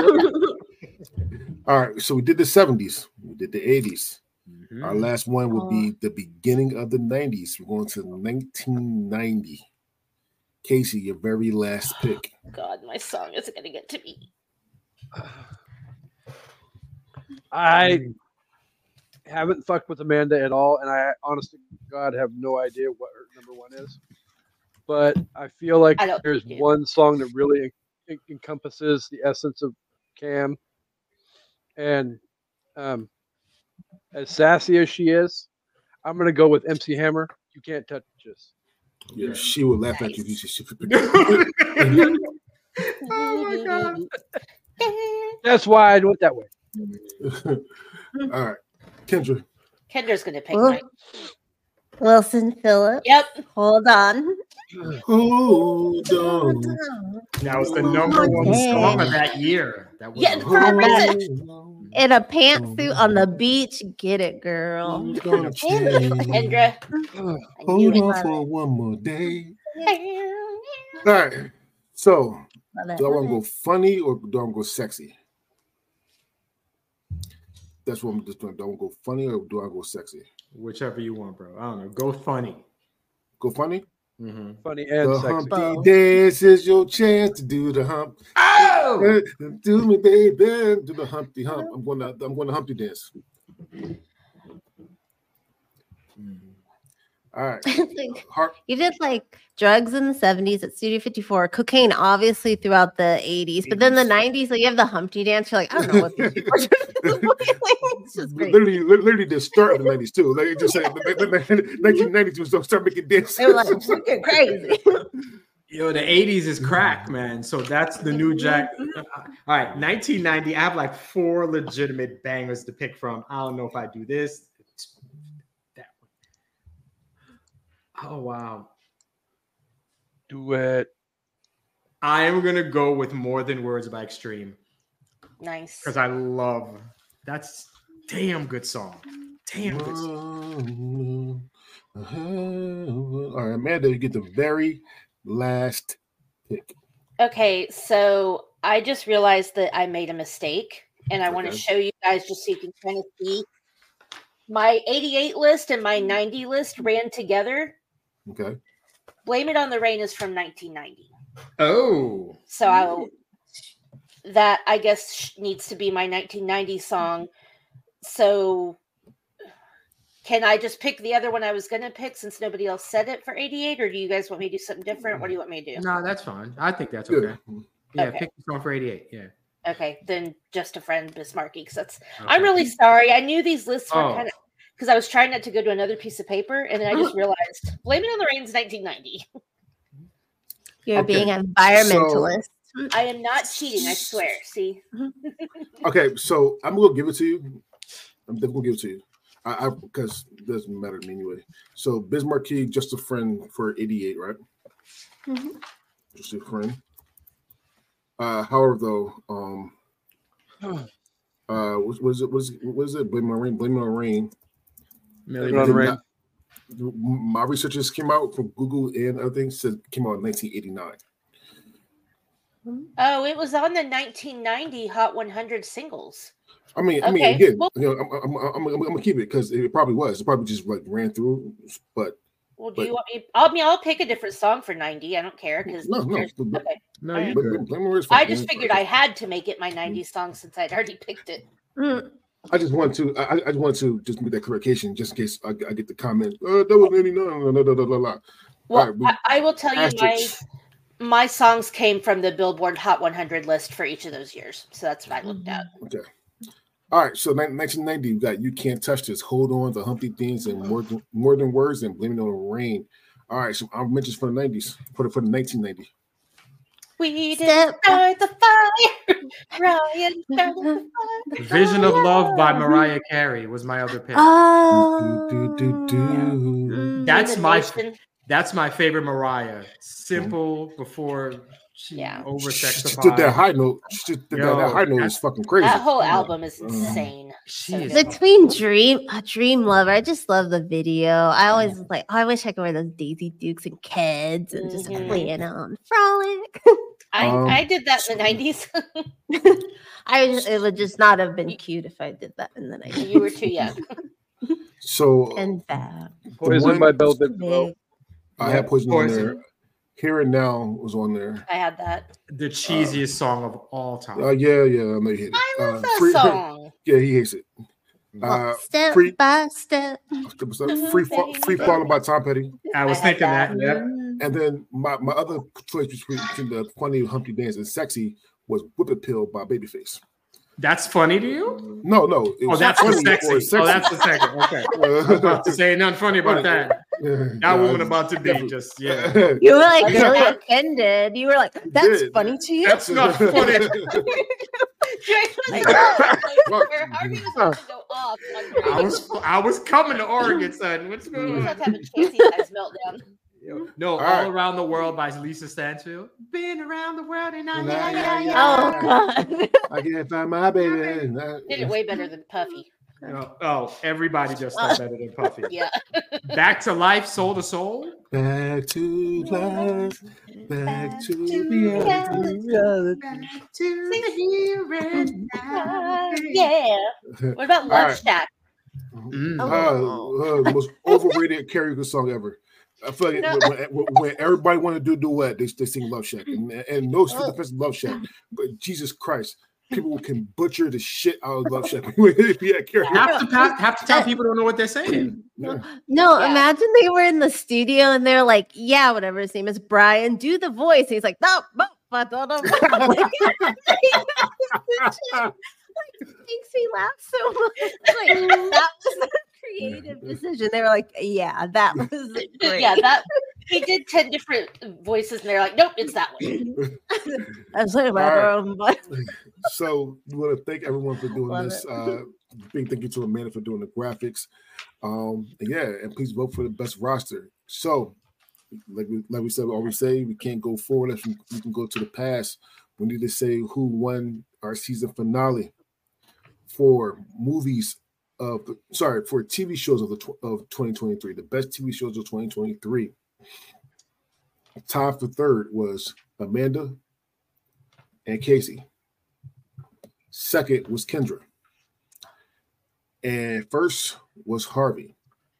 All right, so we did the seventies, we did the eighties. Mm-hmm. Our last one will be the beginning of the nineties. We're going to nineteen ninety. Casey, your very last pick. God, my song isn't gonna get to me. I haven't fucked with Amanda at all, and I honestly, God, have no idea what her number one is. But I feel like I don't there's think you. one song that really en- encompasses the essence of Cam. And um, as sassy as she is, I'm gonna go with M C Hammer. You Can't Touch Us. Yeah, she would laugh at you. if you said she- Oh my god. That's why I went that way. All right, Kendra. Kendra's gonna pick Well, mine. Wilson Phillips. Yep. Hold on. Hold on. That was the number one song of that year. That was Yeah, a- for a reason. In a pantsuit on the beach. Get it, girl. Who's gonna change? Kendra. I knew Hold it. on for one more day. All right. So, Love it, do I want love to go it. funny or do I want to go sexy? That's what I'm just doing. Do I want to go funny or do I go sexy? Whichever you want, bro. I don't know. Go funny. Go funny? Mm-hmm. Funny and The sexy. Humpty Both. Dance is your chance to do the hump. Oh! Do me, baby, do the Humpty Hump. I'm going to, I'm going to Humpty Dance. All right. Like, Heart. you did like drugs in the seventies at Studio fifty-four, cocaine obviously throughout the eighties, but then the nineties, like you have the Humpty Dance. You're like, I don't know what these people are doing. It's just great. Literally, literally the start of the nineties too. Like it just said, nineteen nineties was start making dance. They were like, fucking crazy. Yo, the eighties is crack, man. So that's the new Jack. All right, nineteen ninety. I have like four legitimate bangers to pick from. I don't know if I do this. That one. Oh, wow. Do it. I am going to go with More Than Words by Extreme Nice. because I love that's damn good song. Damn good song. All right, Amanda, you get the very last pick. Okay, so I just realized that I made a mistake, and I want to Okay. show you guys just so you can kind of see. My eighty-eight list and my ninety list ran together. Okay. Blame It on the Rain is from nineteen ninety. Oh. So I that I guess sh- needs to be my nineteen ninety song. So can I just pick the other one I was going to pick since nobody else said it for eighty-eight, or do you guys want me to do something different? What do you want me to do? No, that's fine. I think that's Good. okay. Yeah, Okay. pick the song for eighty-eight. Yeah. Okay, then Just a Friend, Bismarcky, because that's. Okay. I'm really sorry. I knew these lists were Oh. kind of because I was trying not to go to another piece of paper, and then I just realized Blame It on the Rain's nineteen ninety. You're Okay. being an environmentalist. I am not cheating. I swear. See. Okay, so I'm gonna give it to you. I'm definitely gonna give it to you. I, I because it doesn't matter to me anyway. So Bismarcky, Just a Friend for eighty-eight, right? Mhm. Just a Friend. Uh, however, though, um, uh, what was it? Was what is it? Blame It on Rain. Blame It on Rain. Millie Blame It on Did Rain. not- My researchers came out from Google and other things said it came out in nineteen eighty-nine. Oh, it was on the nineteen ninety Hot one hundred singles. I mean, I mean, Okay, again, well- you know, I'm, I'm, I'm, I'm, I'm gonna keep it because it probably was. It probably just like ran through, but Well, do But- you want me? I mean, I'll pick a different song for ninety. I don't care because no, no. But, but, okay. No, All you right. but, good. Blame It on Rain is I fine. just figured I had to make it my nineties song since I'd already picked it. Mm. I just want to. I, I just want to just make that correction, just in case I, I get the comment. Uh, that was eighty-nine. Blah, blah, blah, blah, blah. Well, All right, we- I, I will tell you my Asterisks. my songs came from the Billboard Hot one hundred list for each of those years, so that's what I looked at. Okay. All right. So nineteen ninety, you got You Can't Touch This, Hold On, The Humpty Things, and More Than, More Than Words, and Blame It on the Rain. All right. So I'll mention for the nineties, for the for the nineteen ninety. We Step- didn't start the fire, Ryan started the fire. Vision of Love by Mariah Carey was my other pick. Oh. Do, do, do, do. That's The my Nation. that's my favorite Mariah. Simple before she Yeah. over She just did that sexified. high note. She just did that, Yo, that high note that's- is fucking crazy. That whole album is Mhm. insane. She So is good. Between Dream, uh, Dream Lover, I just love the video. I always was like, oh, I wish I could wear those Daisy Dukes and Keds and just Mhm. play it on frolic. I, Um, I did that in the nineties. I was, it would just not have been cute if I did that in the nineties. You were too young. So And bad. Poison one- by Bell Biv DeVoe. Big. I Yeah, had Poison on Poison. there. Here and Now was on there. I had that. the cheesiest song of all time. Uh, yeah, yeah, I know you hate it. I love Uh, that free, song. Yeah, he hates it. Uh, step free- by step. free, fall, free falling by Tom Petty, I was I had thinking that. that. Yep. Mm. and then my, my other choice between, between the funny Humpty Dance and sexy was Whip It Pill by Babyface. That's funny to you? No, no, it Oh, was that's the funny sexy. or sexy. Oh, that's the second. Okay. I was about to say nothing funny about that. That That woman about to be just yeah. You were like Yeah. really offended. You were like, that's did. funny to you. That's not funny. Like, where Harvey was about to go off on Drake. I was I was coming to Oregon, son. What's He going was on? about to have a Casey-sized meltdown. No, all, All right. around the world by Lisa Stansfield. Been around the world and I Yeah, yeah, yeah, yeah, yeah. yeah. Oh god. I can't find my baby. Did it way better than Puffy. Oh, oh, everybody just does better than Puffy. Yeah. Back to life, soul to soul. Back to life, back to reality. Back to the here and now. Yeah. What about Love All right. Shack? Mm. Uh, uh, the most overrated karaoke song ever. I feel like No. when, when, when everybody want to do duet, they, they sing Love Shack, and, and no defense of Love Shack, but Jesus Christ, people can butcher the shit out of Love Shack. Yeah, karaoke. Half the pa- half the time, people don't know what they're saying. Yeah. No, Yeah. imagine they were in the studio and they're like, yeah, whatever his name is, Brian, do the voice. And he's like, no, no, but no, no, no. It makes me laugh so much. Like, that was a creative decision. They were like, yeah, that was great. Yeah, that he did ten different voices, and they're like, nope, it's that one. That's like my All right. own, but So we want to thank everyone for doing Love this. it. Uh, big thank you to Amanda for doing the graphics. Um, and yeah, and please vote for the best roster. So, like we like we said, we always say we can't go forward if we, we can go to the past. We need to say who won our season finale for movies of the sorry for T V shows of the tw- of twenty twenty-three. The best T V shows of twenty twenty-three. Tied for third was Amanda and Casey. Second was Kendra. And first was Harvey.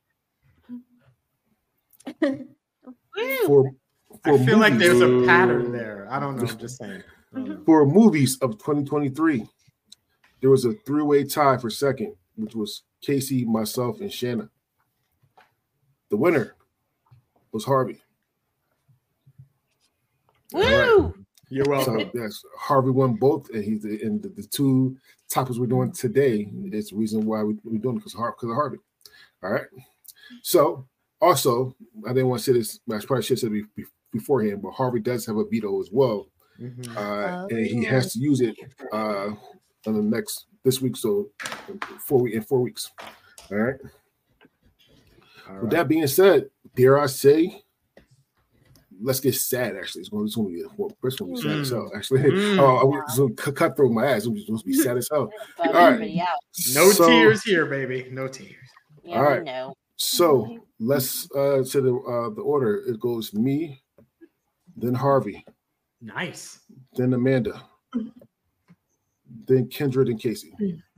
Woo. For, I for feel like movies- there's a pattern there. I don't know. I'm just saying. I don't know. For movies of twenty twenty-three, there was a three-way tie for second, which was Casey, myself, and Shanna. The winner was Harvey. Woo! You're welcome. So yes, Harvey won both, and he's and the, the two topics we're doing today is the reason why we, we're doing it because because of Harvey. All right. So also, I didn't want to say this. I probably should have said it be- beforehand, but Harvey does have a veto as well, Mhm. uh, Oh, and he yeah. has to use it uh, on the next this week. So four week in four weeks. All right. All With right. that being said, dare I say, let's get sad. Actually, it's going to be well, first one be sad as hell. Actually, Mm. oh, I was going to cut through my ass. I'm just supposed to be sad as hell. Bum All right. everybody out. No So- tears here, baby. No tears. Yeah, All we right. know. So let's uh to the uh the order. It goes me, then Harvey, Nice. then Amanda, then Kendra, then Casey.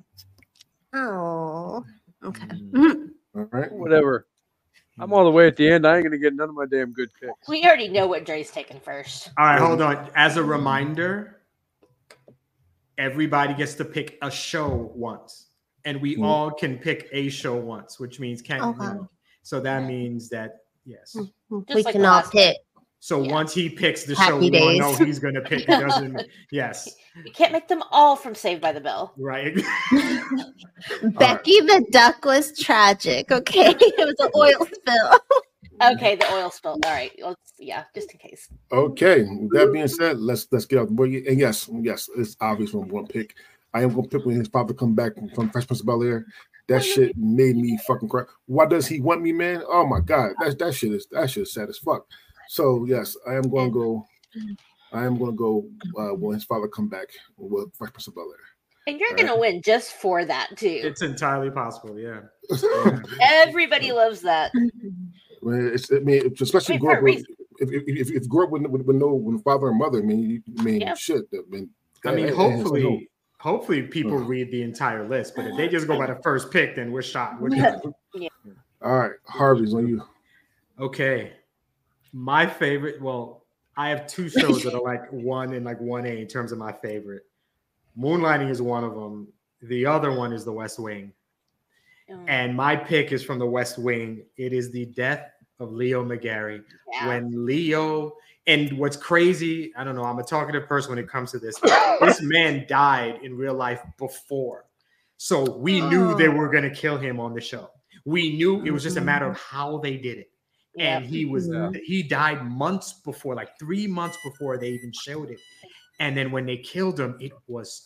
oh, okay. Mm. All right. Whatever. I'm all the way at the end. I ain't gonna get none of my damn good picks. We already know what Dre's taking first. All right, hold on. As a reminder, everybody gets to pick a show once, and we Mm. all can pick a show once, which means can. Okay. You know, so that means that yes. Just we like can the all last pick. So Yeah. once he picks the Happy show, we all know days. he's going to pick. It doesn't. Yes. You can't make them all from Saved by the Bell. Right. Becky the Duck was tragic. Okay, it was an oil spill. Okay, the oil spill. All right, let's yeah, just in case. Okay. With that being said, let's let's get out the way. And yes, yes, it's obvious when one pick. I am going to pick when his father come back from Fresh Prince of Bel Air. That shit made me fucking cry. Why does he want me, man? Oh my god, that that shit is that shit is sad as fuck. So yes, I am going to go. I am going to go uh, when his father come back with Fresh Prince of Bel Air. And you're All gonna win just for that too. It's entirely possible. Yeah. Everybody loves that. I mean, it's, I mean, it's especially I mean, grow for up a with, reason. if, if, if, if you grow up with, with, with no with father and mother, I mean, you, I mean, Yeah. shit. I mean, I mean, that- hopefully, hopefully people Ugh. read the entire list, but if they just go by the first pick, then we're shot. We're done. All right, Harvey's on you. Okay. My favorite, well, I have two shows that are like one and like one A in terms of my favorite. Moonlighting is one of them. The other one is The West Wing. Mm, And my pick is from The West Wing. It is the death of Leo McGarry. yeah. When Leo, and what's crazy, I don't know, I'm a talkative person when it comes to this. This man died in real life before. So we knew they were going to kill him on the show. We knew it was just a matter of how they did it. And he was Yeah. he died months before, like three months before they even showed it. And then when they killed him, it was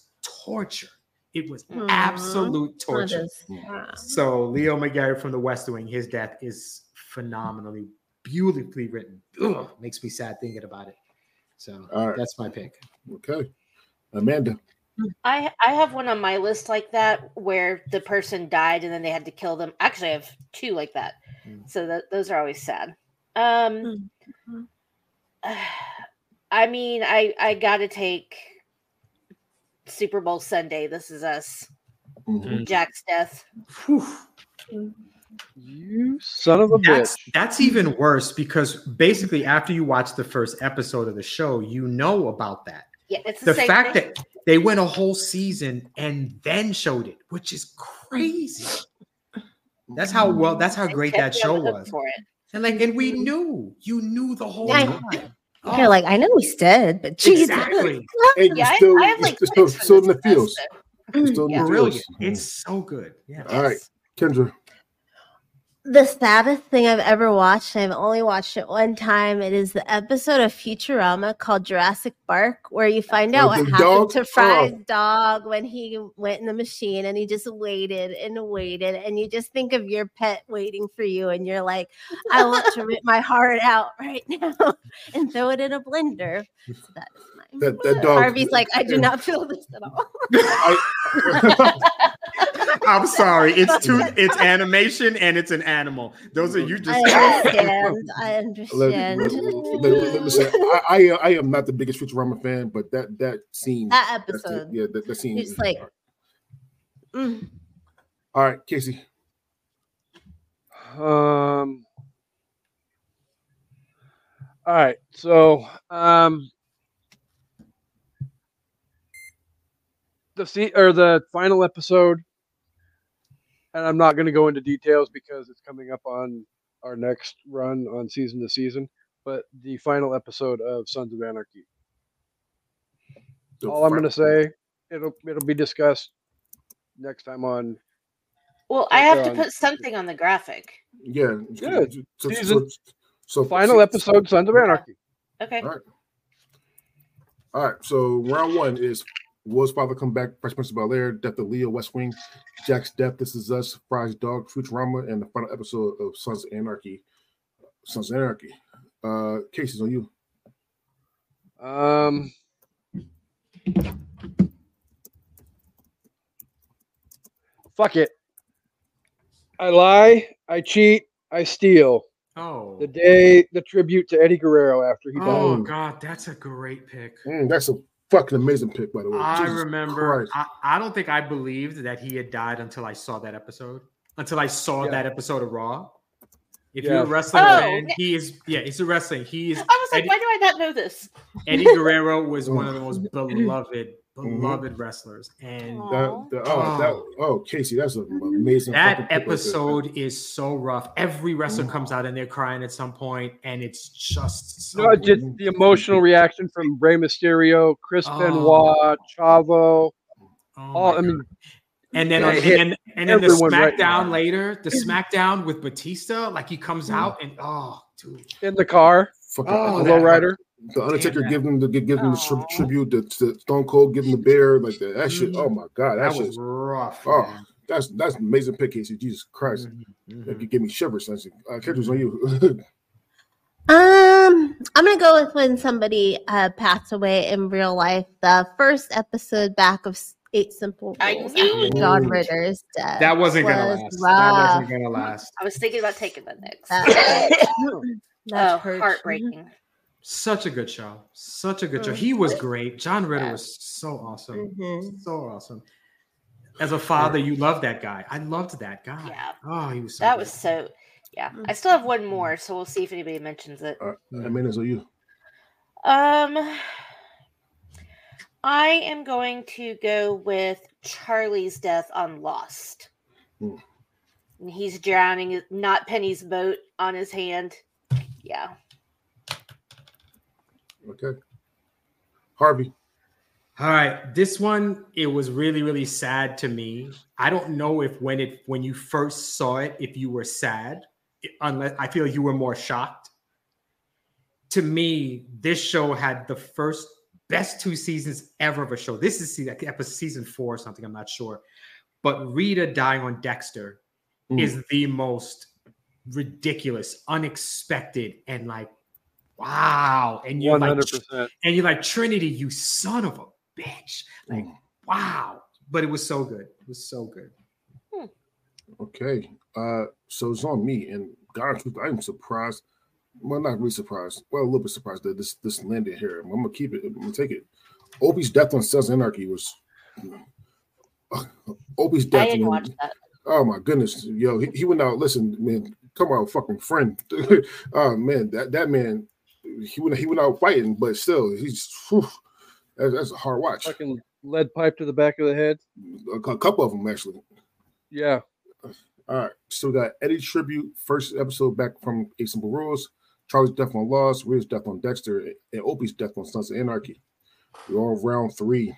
torture. It was Aw. absolute One torture. of those- wow. So Leo McGarry from The West Wing, his death is phenomenally, beautifully written. Ugh, makes me sad thinking about it. So All right. that's my pick. Okay. Amanda. I I have one on my list like that where the person died and then they had to kill them. Actually, I have two like that. Mm. So that those are always sad. Um, Mhm. I mean, I I gotta take Super Bowl Sunday. This Is Us. Mhm. Jack's death. Whew. You son of a That's bitch. that's even worse because basically after you watch the first episode of the show, you know about that. Yeah, it's the, The same fact thing. that they went a whole season and then showed it, which is crazy. That's how well. That's how They great kept that me on show the hook was. for it. And like, and we knew, you knew the whole Yeah, I- time. You're like, I know he's dead, but Jesus. Exactly. Hey, Yeah, I, still, I have like you're still, six still in from the This Is Us, fields. so- You're still in Yeah. the Brilliant. fields. It's so good. Yeah. All right, Yes. Kendra. The saddest thing I've ever watched, and I've only watched it one time, it is the episode of Futurama called Jurassic Park, where you find Oh, out what the happened dog? to Fry's Oh. dog when he went in the machine and he just waited and waited. And you just think of your pet waiting for you, and you're like, I want to rip my heart out right now and throw it in a blender. So that is mine. That that dog. Harvey's like, I do not feel this at all. I- I'm sorry. It's two. It's animation and it's an animal. Those are you I just. understand. I Let- understand. let- let- let me say, I, I I am not the biggest Futurama fan, but that that scene, That that's the- episode. yeah, that, that scene. It's like, mm. All right, Casey. Um. All right. So, um, the se- or the final episode, and I'm not going to go into details because it's coming up on our next run on season to season. But the final episode of Sons of Anarchy. The All I'm fi- going to say, it'll it'll be discussed next time on. Well, I have to Um, put something on the graphic. Yeah. Good. So, so, Season- so Final episode, Sons of Anarchy. Okay. All right. All right. So round one is Will's father come back, Fresh Prince of Bel-Air, Death of Leo, West Wing, Jack's death, This Is Us, Fry's dog, Futurama, and the final episode of Sons of Anarchy. Sons of Anarchy. Uh, Casey's on you. Um. Fuck it. I lie, I cheat, I steal. Oh. The day, the tribute to Eddie Guerrero after he died. Oh died. God, that's a great pick. Mm, that's a fucking amazing pick, by the way. I Jesus remember. Christ. I, I don't think I believed that he had died until I saw that episode. Until I saw Yeah. that episode of Raw. If Yeah. you're a wrestling Oh, fan, ne- he is. Yeah, he's a wrestling. He is. I was like, Eddie, why do I not know this? Eddie Guerrero was one of the most beloved, Mhm. beloved wrestlers, and Aw. That, that, oh, that, oh, Casey, that's an amazing. that fucking pick right there. episode is so rough. Every wrestler Mhm. comes out and they're crying at some point, and it's just so. No, just the emotional reaction from Rey Mysterio, Chris Oh. Benoit, Chavo. oh my All I mean, God. And then, on, Yeah, hit and, and then the everyone right SmackDown now. later, the SmackDown with Batista, like he comes Mm. out and oh, dude, in the car, Fucking Oh, the that low hurt. rider. The Undertaker Damn, give him the give him the tri- Aw. tribute to, to Stone Cold, give him the bear like that. That shit. Mhm. Oh my god, that, that shit. was rough. Oh, man. that's that's amazing pick, Casey. Jesus Christ, Mhm, that mhm. could give me shivers. Uh, Kendra's on you. Um, I'm gonna go with when somebody uh, passed away in real life. The first episode back of S- Eight Simple I Rules knew after it. John Ritter's death. That wasn't gonna was last. That rough. wasn't gonna last. I was thinking about taking that next. That, that oh, hurts. heartbreaking. Such a good show. Such a good show. Mhm. He was great. John Ritter Yeah. was so awesome. Mhm. So awesome. As a father, you love that guy. I loved that guy. Yeah. Oh, he was so That good. was so. Yeah, I still have one more, so we'll see if anybody mentions it. uh, Amanda's on you. Um, I am going to go with Charlie's death on Lost. Hmm. And he's drowning, not Penny's boat on his hand. Yeah. Okay, Harvey. All right, this one, it was really, really sad to me. I don't know if when it when you first saw it, if you were sad, unless I feel you were more shocked. To me, this show had the first best two seasons ever of a show. This is se- episode season four or something. I'm not sure. But Rita dying on Dexter Mm. is the most ridiculous, unexpected, and like, wow. And you're One like, hundred percent. and you're like, Trinity, you son of a bitch. Like, Mm. wow. But it was so good. It was so good. Okay. Uh, so it's on me, and God, I'm surprised. Well, not really surprised. Well, a little bit surprised that this this landed here. I'm gonna keep it. I'm gonna take it. Opie's death on Sons of Anarchy was. Uh, Opie's I death. didn't man. watch that. Oh my goodness, yo, he, he went out. Listen, man, talk about a fucking friend. Oh man, that that man, he went he went out fighting, but still, he's whew, that's, that's a hard watch. Fucking lead pipe to the back of the head. A, a couple of them actually. Yeah. All right, so we got Eddie tribute, first episode back from A Simple Rules, Charlie's death on Lost, Rita's death on Dexter, and Opie's death on Sons of Anarchy. We're on round three.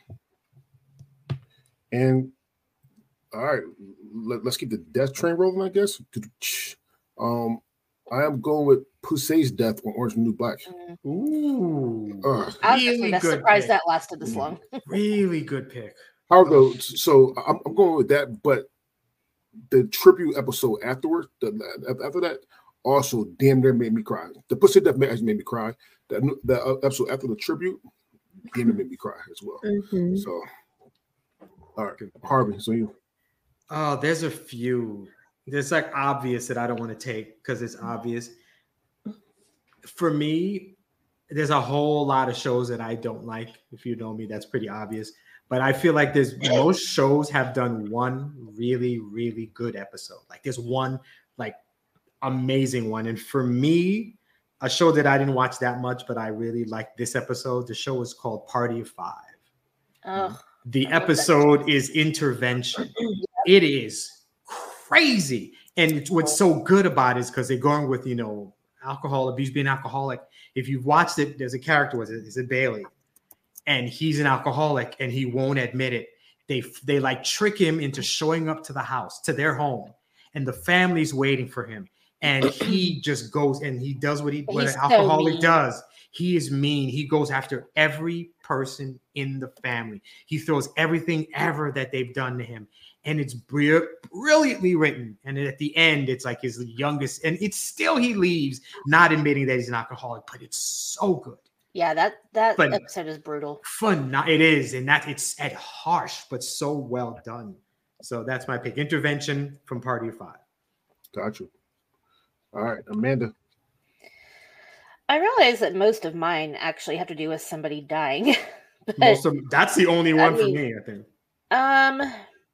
And all right, let, let's keep the death train rolling, I guess. Um, I am going with Pusey's death on Orange is the New Black. Ooh. Ugh. I was Really just good surprised pick. that lasted this Mm. long. Really good pick. However, so I'm, I'm going with that, but the tribute episode afterwards, the, after that, also damn near made me cry. The Pussy death actually made me cry. That the episode after the tribute, damn near made me cry as well. Mhm. So, all right, Harvey, so you. Oh, there's a few. There's like obvious that I don't want to take because it's obvious. For me, there's a whole lot of shows that I don't like. If you know me, that's pretty obvious. But I feel like there's most shows have done one really, really good episode. Like there's one like amazing one. And for me, a show that I didn't watch that much, but I really liked this episode. The show is called Party of Five. Oh, The I love that episode is Intervention. It is crazy. And it's, what's so good about it is because they're going with, you know, alcohol abuse, being alcoholic. If you've watched it, there's a character with it. Is it Bailey? And he's an alcoholic and he won't admit it. They, they like trick him into showing up to the house, to their home. And the family's waiting for him. And he just goes and he does what he what He's an so alcoholic mean. does. He is mean. He goes after every person in the family. He throws everything ever that they've done to him. And it's bri- brilliantly written. And at the end, it's like his youngest. And it's still he leaves, not admitting that he's an alcoholic, but it's so good. yeah, that that But- episode is brutal. Fun. It is. And that it's at harsh, but so well done. So that's my pick. Intervention from Party of Five. Got you. All right, Amanda. I realize that most of mine actually have to do with somebody dying. But, Most of that's the only one I for mean- me, I think. um.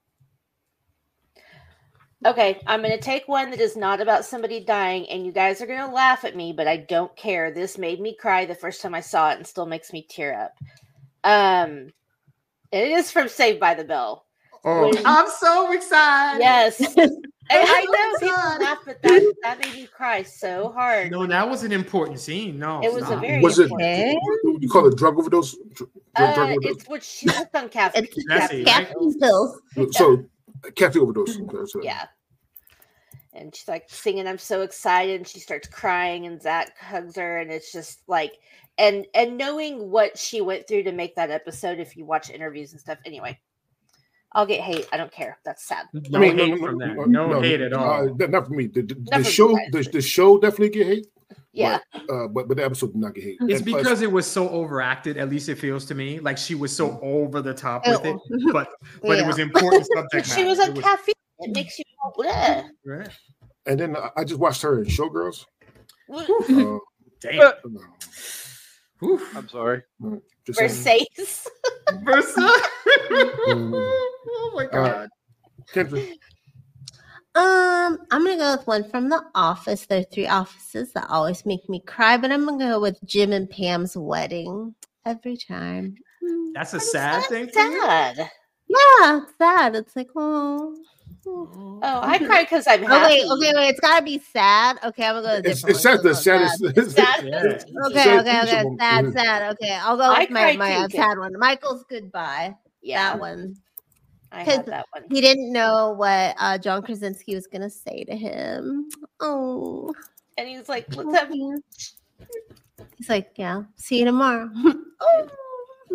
Okay, I'm going to take one that is not about somebody dying, and you guys are going to laugh at me, but I don't care. This made me cry the first time I saw it and still makes me tear up. Um, it is from Saved by the Bell. Oh, When- I'm so excited. Yes. I, I know I'm people sorry. laugh, but that, that made me cry so hard. No, that was an important scene. No, It was a stop. very Was it? Okay. You call it drug overdose? Dr- Uh, drug overdose? it's what she hooked on caffeine. It's Jesse, caffeine right? Captain's pills. So, caffeine overdose. Okay, so- Yeah. And she's like singing, I'm so excited, and she starts crying, and Zach hugs her, and it's just like, and and knowing what she went through to make that episode, if you watch interviews and stuff, anyway, I'll get hate. I don't care. That's sad. No I mean, hate from that. No, hate at all. Uh, not for me. The, the, Not the for show, you the, guys. the show definitely get hate. Yeah. But, uh, but but the episode did not get hate. It's And plus- because it was so overacted. At least it feels to me like she was so over the top with it. But but it Yeah. was important But subject she matter. was It on caffeine. It makes you go, bleh. Right. and then I- I just watched her in Showgirls. Bleh. Uh, Damn. Uh, Whew. I'm sorry. just saying. Versace. Versa. Mm. Oh my All god. right. Kendra. Um, I'm gonna go with one from The Office. There are three offices that always make me cry, but I'm gonna go with Jim and Pam's wedding every time. Mm. That's a Why is sad that thing for you? sad. Yeah, it's sad. It's like, oh. Oh, I cry because I'm Oh happy. wait, okay, wait. It's gotta be sad. Okay, I'm gonna go with a It's, different it's sad. one. The Let's go with saddest. Sad. Yeah. that. Okay, Sad okay, okay. teachable. Sad, Mhm. sad. Okay, I'll go I with my cried my too, uh, kid. sad one. Michael's goodbye. Yeah, That one. I 'Cause had that one. He didn't know what uh, John Krasinski was gonna say to him. Oh. And he was like, "What's up?" He's like, yeah, see you tomorrow. Oh.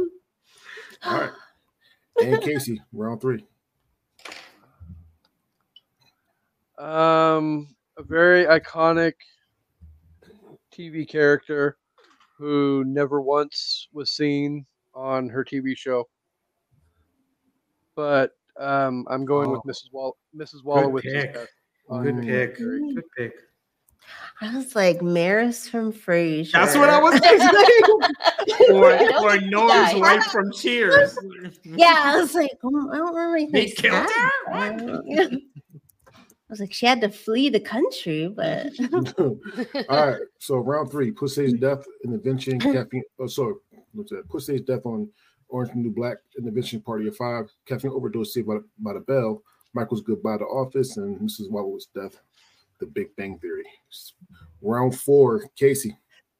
All right. And Casey, round three. Um, a very iconic T V character who never once was seen on her T V show. But um, I'm going Oh. with Missus Wall, Missus Wallowitz. pick. Death. Good Mm. pick. Good pick. I was like Maris from Frasier. That's what I was thinking. or I don't or think she Nora's died. wife from Cheers. Yeah, I was like, oh, I don't remember anything. They killed sad. her? Yeah. I was like, she had to flee the country, but All right. So round three, Pussy's death and invention. Caffeine. Oh, sorry. What's that? Pussy's death on Orange and New Black and invention party of five. Caffeine overdose saved by, by the bell. Michael's goodbye to office and Missus Wallowitz's death. The Big Bang Theory. Round four, Casey.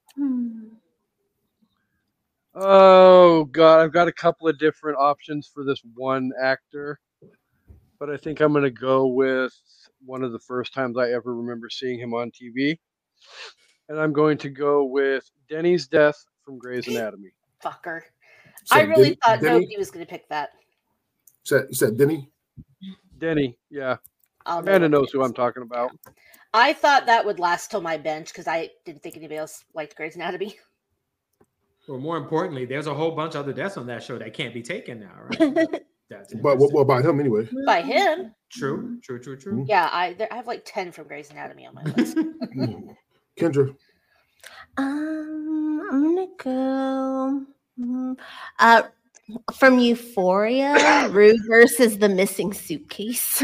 Oh God, I've got a couple of different options for this one actor, but I think I'm going to go with one of the first times I ever remember seeing him on T V, and I'm going to go with Denny's death from Grey's Anatomy. Fucker. So I really Den- thought Denny, nobody was going to pick that. Said, you said Denny? Denny, yeah, I'll know Amanda what knows it who is. I'm talking about. I thought that would last till my bench because I didn't think anybody else liked Grey's Anatomy. Well, more importantly, there's a whole bunch of other deaths on that show that can't be taken now, right? That's But what, what about him anyway? By him, True, true, true, true. yeah, I there, I have like ten from Grey's Anatomy on my list. Mm. Kendra. um, I'm gonna go mm, uh from Euphoria, Rue versus the missing suitcase.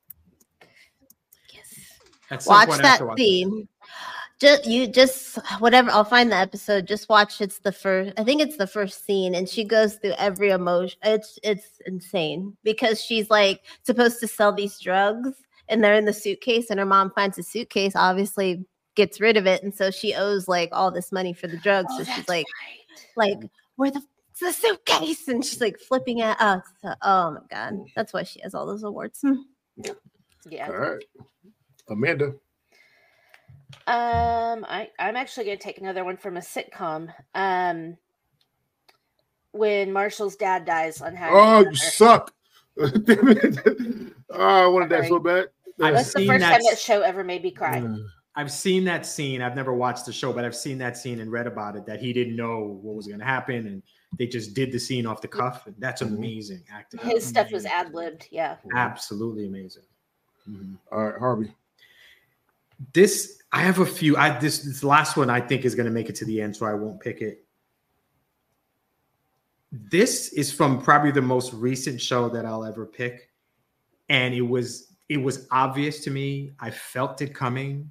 Yes. At some Watch point I have that to watch scene. Just you just whatever. I'll find the episode. Just watch. It's the first. I think it's the first scene, and she goes through every emotion. It's it's insane because she's like supposed to sell these drugs, and they're in the suitcase, and her mom finds the suitcase. Obviously, gets rid of it, and so she owes like all this money for the drugs. Oh, so she's that's like, right. like where the it's the suitcase, and she's like flipping it. Oh, so, oh my god, that's why she has all those awards. Yeah. All right. Amanda. Um, I I'm actually going to take another one from a sitcom. Um, when Marshall's dad dies on How I Met Oh, Your you Mother. suck. Damn it. Oh, I wanted that so bad. I've That's the seen first that time that s- show ever made me cry. Mm. I've seen that scene. I've never watched the show, but I've seen that scene and read about it. That he didn't know what was going to happen, and they just did the scene off the cuff. And that's Mhm. amazing acting. His stuff was Amazing. ad libbed. Yeah. Absolutely amazing. Mhm. All right, Harvey. This I have a few. I this this last one I think is going to make it to the end, so I won't pick it. This is from probably the most recent show that I'll ever pick, and it was it was obvious to me. I felt it coming,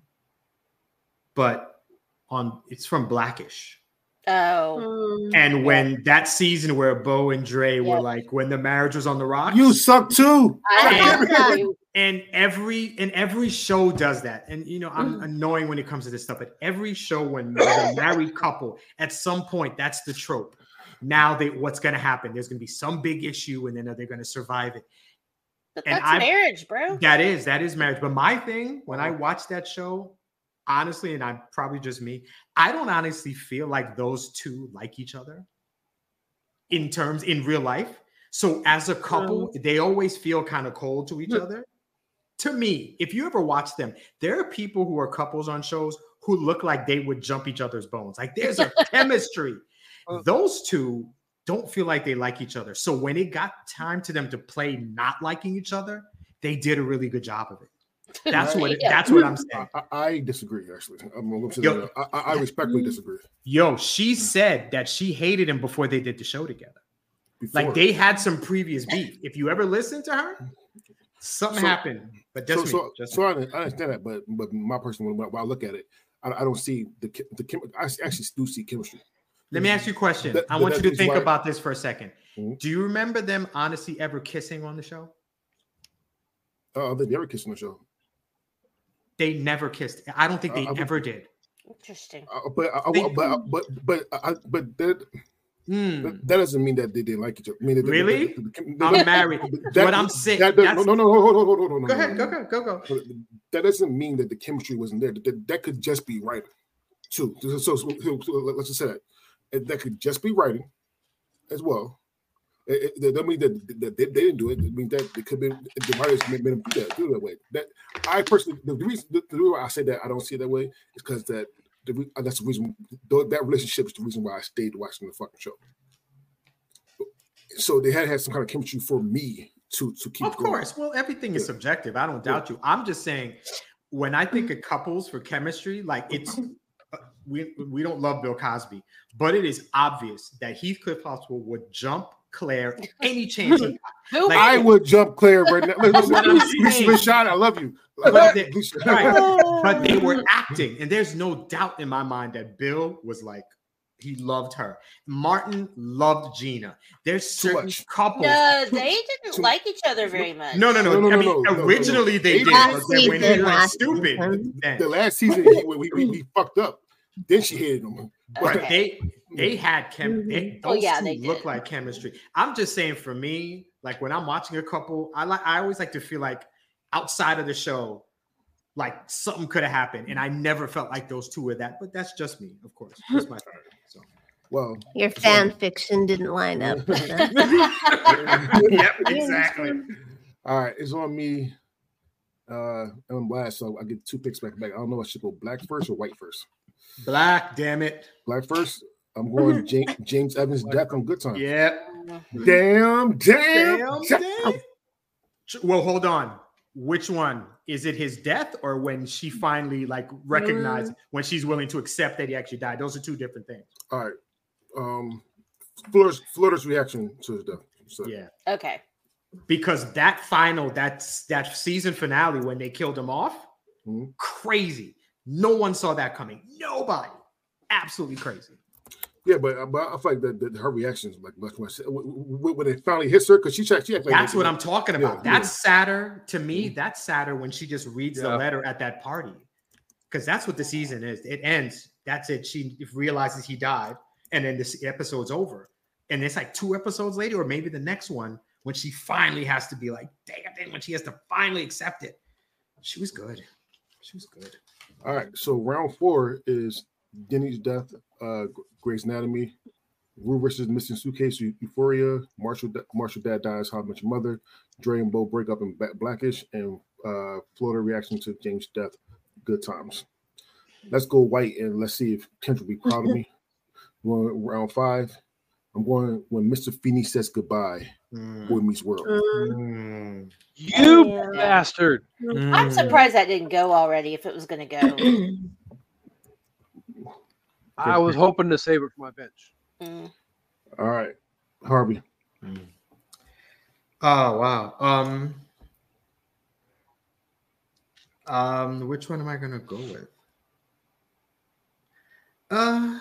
but on it's from Blackish. Oh. And when that season where Bo and Dre were Yep. like when the marriage was on the rocks, You suck too. I have that. agree. and every and every show does that. And you know, I'm Mm. annoying when it comes to this stuff, but every show when there's a married couple, at some point, that's the trope. Now they what's gonna happen? There's gonna be some big issue, and then they're gonna survive it. But And that's I've- marriage, bro. That is, that is marriage. But my thing, when I watch that show, honestly, and I'm probably just me, I don't honestly feel like those two like each other in terms in real life. So as a couple, they always feel kind of cold to each other. To me, if you ever watch them, there are people who are couples on shows who look like they would jump each other's bones. Like there's a chemistry. Those two don't feel like they like each other. So when it got time to them to play not liking each other, they did a really good job of it. That's what Yeah. that's what I'm saying. I, I disagree, actually. I'm gonna say Yo. that. I, I I respectfully disagree. Yo, she said that she hated him before they did the show together. Before. Like they had some previous beef. If you ever listen to her, something So- happened. But so, just me. so, just so me. I, I understand that, but but my personal when, when I look at it, I, I don't see the che- the chem- I actually do see chemistry. Let me ask you a question. That- I that- want you that to is think why- about this for a second. Mhm. Do you remember them honestly ever kissing on the show? Uh, they never kissed on the show, They never kissed. I don't think Uh, they I would- ever did. Interesting. uh, but I, I, They- but but but I, but that, Hmm. that that doesn't mean that they didn't like each other. I mean, that- that- Really? that- that- I'm that- married. that- What I'm saying- that- that- that's- no, no, no, hold, hold, hold, hold, hold, Go hold, ahead. Go, hold. go, go, go. But that doesn't mean that the chemistry wasn't there. That, that could just be writing, too. So, so, so, so let's just say that. That could just be writing as well. It, it, that mean that, that they, they didn't do it. I mean that it could be the writers made them do that, do it that way. That I personally, the reason, the, the reason why I say that I don't see it that way is because that the, that's the reason that relationship is the reason why I stayed watching the fucking show. So they had to have some kind of chemistry for me to to keep. Of going. course, well, everything is subjective. I don't doubt you. I'm just saying, when I think of couples for chemistry, like it's uh, we we don't love Bill Cosby, but it is obvious that Heathcliff Huxtable would jump Claire any chance he got. Like, I would jump Claire right now. Lisa Rashad, I love you. But they, right. But they were acting, and there's no doubt in my mind that Bill was like, he loved her. Martin loved Gina. There's certain couples. No, they didn't like each other very much. No, no, no. No, no, I mean, no, no, no, originally no. they did, Last but then when he season, went last stupid, season. then, The last season he, we, we, we fucked up. Then she hated him. but Okay. they they had chem. They, Oh, those yeah, two they look did. like chemistry. I'm just saying, for me, like when I'm watching a couple, I like I always like to feel like outside of the show, like something could have happened, and I never felt like those two were that. But that's just me, of course. That's my favorite. So. Well, Your fan fiction didn't line up. Yep, exactly. all right, it's on me. Uh, I'm last, so I get two picks back back. I don't know if I should go black first or white first. Black, damn it. Black first. I'm going James, James Evans' death on Good Time. Yep. Damn, damn, Damn, damn. damn. Well, hold on. Which one? Is it his death or when she finally like recognized when she's willing to accept that he actually died? Those are two different things. All right. Um, Florida's, Florida's reaction to his death. So, Yeah. Okay. Because that final, that's that season finale when they killed him off, Mhm. crazy. No one saw that coming. Nobody. Absolutely crazy. yeah, but, but I feel like that, that her reactions, like like when, I said, when when it finally hits her, because she tried, she acted like That's what I'm talking about. Yeah, That's sadder to me. That's sadder when she just reads the Yeah. letter at that party. Because that's what the season is. It ends. That's it. She realizes he died, and then this episode's over. And it's like two episodes later, or maybe the next one, when she finally has to be like, damn it, when she has to finally accept it. She was good. She was good. All right, so round four is Denny's death, uh, Grey's Anatomy, Rue versus Missing Suitcase, Euphoria, Marshall, Marshall Dad Dies, How I Met Your Mother, Dre and Bo break up in Blackish, and uh, Florida reaction to James' death, Good Times. Let's go white and let's see if Kendra will be proud of me. Going round five, I'm going when Mister Feeney says goodbye. Boy Meets World. Mm. You Yeah. bastard. I'm surprised that didn't go already if it was going to go. I was hoping to save it for my bench. Mm. All right, Harvey. Oh wow. Um, um, which one am I gonna go with? Uh,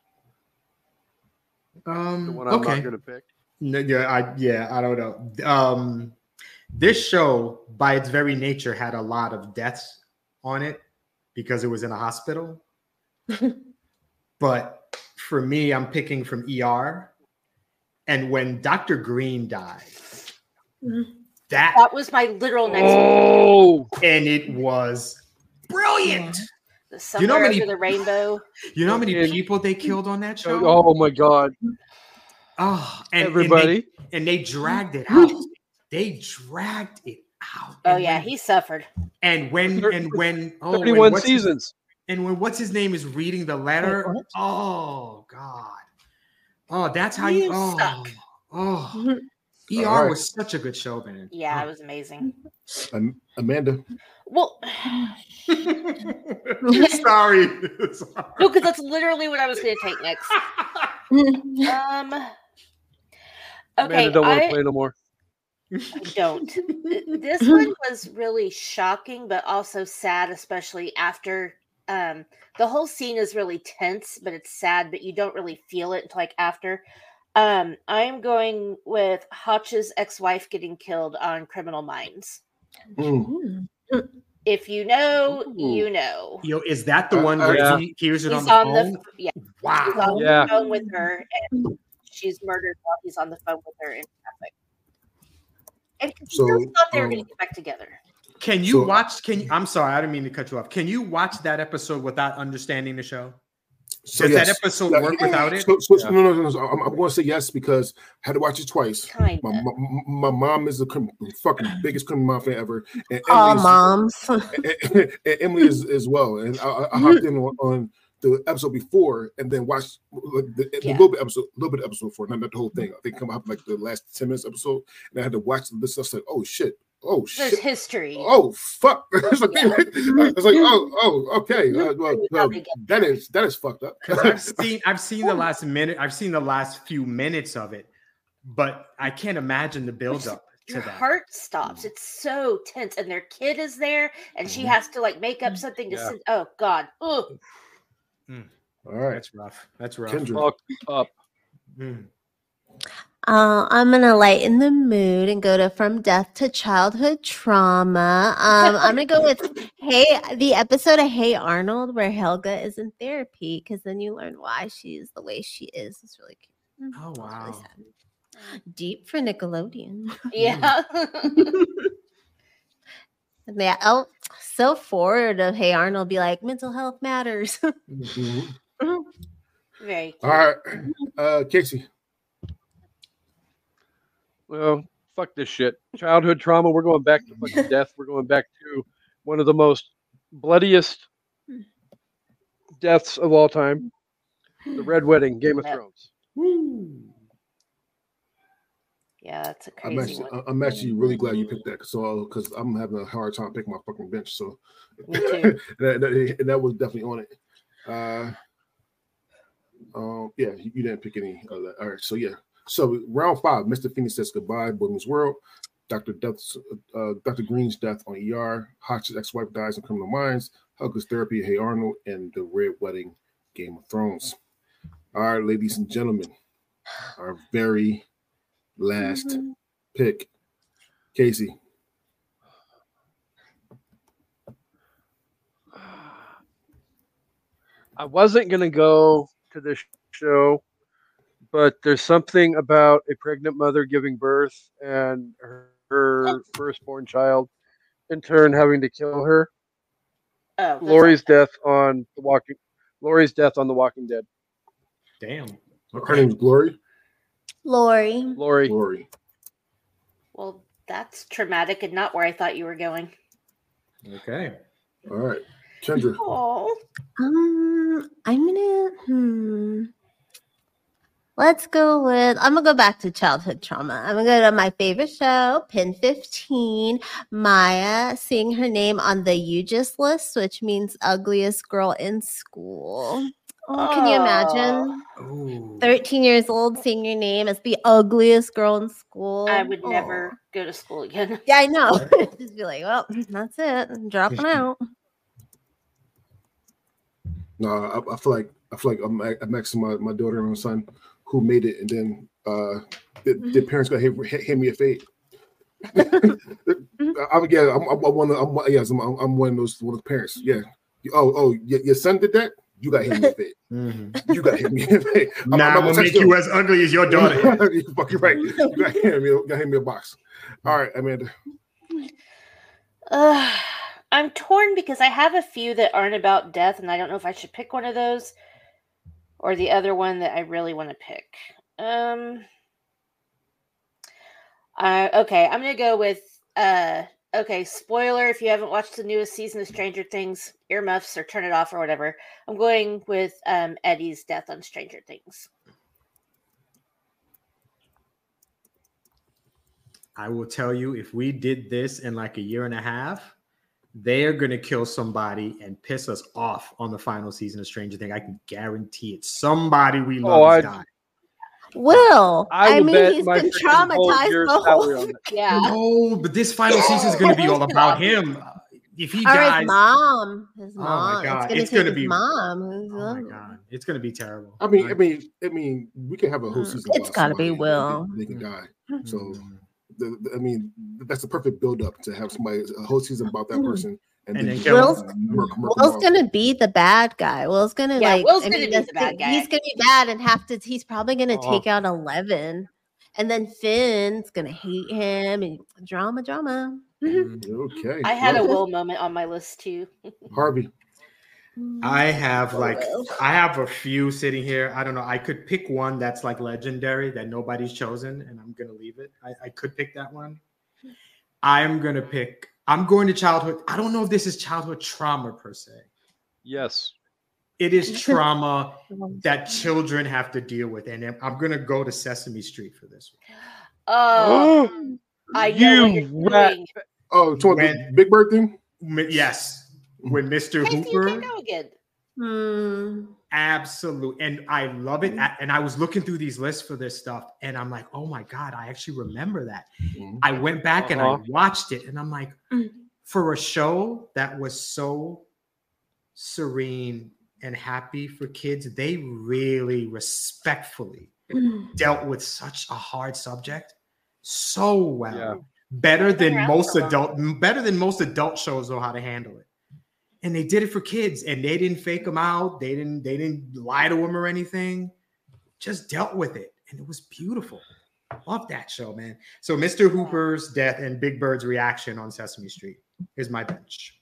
um, The one I'm okay. not going to pick. No, yeah, I yeah, I don't know. Um, this show, by its very nature, had a lot of deaths on it because it was in a hospital. But for me, I'm picking from E R. And when Doctor Green died, that That was my literal next Oh, and it was brilliant. one. You know how Somewhere many- Over the Rainbow. You know how many And- people they killed on that show? oh my God. Oh, and Everybody. and they, and they dragged it out. They dragged it out. Oh And yeah, when- he suffered. and when and when oh when thirty-one what's his- seasons. and when what's his name is reading the letter. Wait, what? Oh God. Oh, that's how you. You Oh, suck. oh. E R All right. was such a good show, man. Yeah, it Oh. was amazing. Um, Amanda. Well, Sorry. no, because that's literally what I was going to take next. Um. Okay, Amanda don't want to I, play no more. I don't. This one was really shocking, but also sad, especially after. Um, the whole scene is really tense, but it's sad, but you don't really feel it until like after. Um, I'm going with Hotch's ex-wife getting killed on Criminal Minds. Mm. If you know, Ooh. you know. Yo, is that the Uh, one uh, where yeah. he hears it He's on on the the, phone? yeah, Wow. he's on Yeah. the phone with her, and she's murdered while he's on the phone with her in traffic. And she So, still thought they were um, going to get back together. Can you So- watch? Can you? I'm sorry, I didn't mean to cut you off. Can you watch that episode without understanding the show? So Does yes. that episode Yeah, work without it? So, so, Yeah. no, no, no, no. I'm, I'm going to say yes because I had to watch it twice. Kinda. My, my, my mom is the crim- fucking biggest Criminal Mom fan ever, and All Emily's, moms. and, and Emily is as well. And I, I hopped in on, on the episode before and then watched like, the, the Yeah. little bit episode, little bit of episode four, not, not the whole thing. I think come up like the last ten minutes episode, and I had to watch this stuff. Like, oh shit, oh There's shit. history. Oh fuck! It's like, I was like, oh, oh, okay. Uh, well, well, Probably get that is that is fucked up. Because I've seen I've seen the last minute, I've seen the last few minutes of it, but I can't imagine the build up to Your that. heart stops. It's so tense, and their kid is there, and she Mhm. has to like make up something to Yeah. sit. Oh God! Ugh. All right, That's rough. That's rough. Kendra. Fucked up. Mm. Uh, I'm gonna lighten the mood and go to from death to childhood trauma. Um, I'm gonna go with Hey, the episode of Hey Arnold where Helga is in therapy because then you learn why she is the way she is. It's really cute. Oh It's really wow. sad. Deep for Nickelodeon. Yeah. Yeah. Oh, so forward of Hey Arnold be like mental health matters. Mhm. Very. Cute. All right, uh, Casey. Well, fuck this shit. Childhood trauma. We're going back to fucking death. We're going back to one of the most bloodiest deaths of all time. The Red Wedding, Game of Yep. Thrones. Woo. Yeah, that's a I'm crazy actually, one. I'm actually really glad you picked that. So, because I'm having a hard time picking my fucking bench. So, Me too. that, that, that was definitely on it. Uh, um, yeah, you you didn't pick any of that. All right, so yeah. So round five, Mister Phoenix says goodbye. Boy Meets World. Doctor Death's, uh, Doctor Green's death on E R. Hotch's ex-wife dies in Criminal Minds. Helga's therapy. Hey Arnold, and the Red Wedding. Game of Thrones. All right, ladies and gentlemen, our very last pick, Casey. I wasn't gonna go to this show, but there's something about a pregnant mother giving birth and her, her firstborn child, in turn having to kill her. Oh, that's Lori's okay. death on the Walking. Lori's death on The Walking Dead. Damn. Her name's Glory. Lori. Lori. Glory. Well, that's traumatic and not where I thought you were going. Okay. All right, Kendra. Oh. Um, I'm gonna hmm. Let's go with I'm gonna go back to childhood trauma. I'm gonna go to my favorite show, Pin fifteen. Maya seeing her name on the U G I S list, which means ugliest girl in school. Oh, can you imagine? Ooh. thirteen years old seeing your name as the ugliest girl in school. I would Oh. never go to school again. Yeah, I know. Just be like, well, that's it. I'm dropping out. No, I, I feel like I feel like I'm, I'm asking my, my daughter and my son who made it, and then uh, the, the parents got hit, hit, hit me a fate. I'm yeah, I'm, I'm, I'm one. Of, I'm yes, I'm, I'm one of those one of the parents. Yeah. Oh, oh, your, your son did that. You got hit me a fate. Mhm. You got hit me a fate. I'm, Nah, I'm I'm gonna make you as ugly as your daughter. You're fucking right. You got hit me. Got hit me a box. All right, Amanda. Uh, I'm torn because I have a few that aren't about death, and I don't know if I should pick one of those or the other one that I really want to pick. Um. Uh, okay, I'm gonna go with. Uh, okay, spoiler: if you haven't watched the newest season of Stranger Things, earmuffs or turn it off or whatever. I'm going with um, Eddie's death on Stranger Things. I will tell you, if we did this in like a year and a half, they are gonna kill somebody and piss us off on the final season of Stranger Things. I can guarantee it. Somebody we love Oh, is I- dying. Will. I I, will mean, bet he's my been freaking whole traumatized year's the salary whole on that. Yeah. No, but this final season is gonna be all about him. If he Or dies, his mom. His Oh my mom. God, It's gonna it's take gonna his be- mom. oh my god, it's gonna be terrible. I mean, I mean, I mean, we can have a whole Mm, season. it's about gotta be somebody Will. They can die. So, Mhm. the, the- I mean, that's the perfect build up to have somebody a whole season about that person, and, And then then just kill Will's- murk- murk them Will's off. gonna be the bad guy. Will's gonna Yeah, like. Will's I gonna mean, be that's the bad guy. He's gonna be bad and have to. He's probably gonna Oh. take out Eleven, and then Finn's gonna hate him and drama, drama. Mhm. Okay, I had a well, Will moment on my list too. Harvey. I have like well. I have a few sitting here. I don't know. I could pick one that's like legendary that nobody's chosen, and I'm gonna leave it. I, I could pick that one. I'm gonna pick. I'm going to childhood. I don't know if this is childhood trauma per se. Yes. It is trauma that children have to deal with, and I'm gonna go to Sesame Street for this one. Oh, I know You what rat- you're doing. Oh, so the When- Big Bird thing? Mi- Yes, when Mister Casey, you Hooper. can't go again. Hmm. Absolutely. And I love it. And I was looking through these lists for this stuff, and I'm like, oh my God, I actually remember that. Mhm. I went back and I Uh-huh. watched it, and I'm like, Mm. for a show that was so serene and happy for kids, they really respectfully dealt with such a hard subject so well. Yeah. Better than Around most for long. adult, better than most adult shows know how to handle it. And they did it for kids, and they didn't fake them out. They didn't, they didn't lie to them or anything. Just dealt with it, and it was beautiful. Love that show, man. So Mister Hooper's death and Big Bird's reaction on Sesame Street is my bench.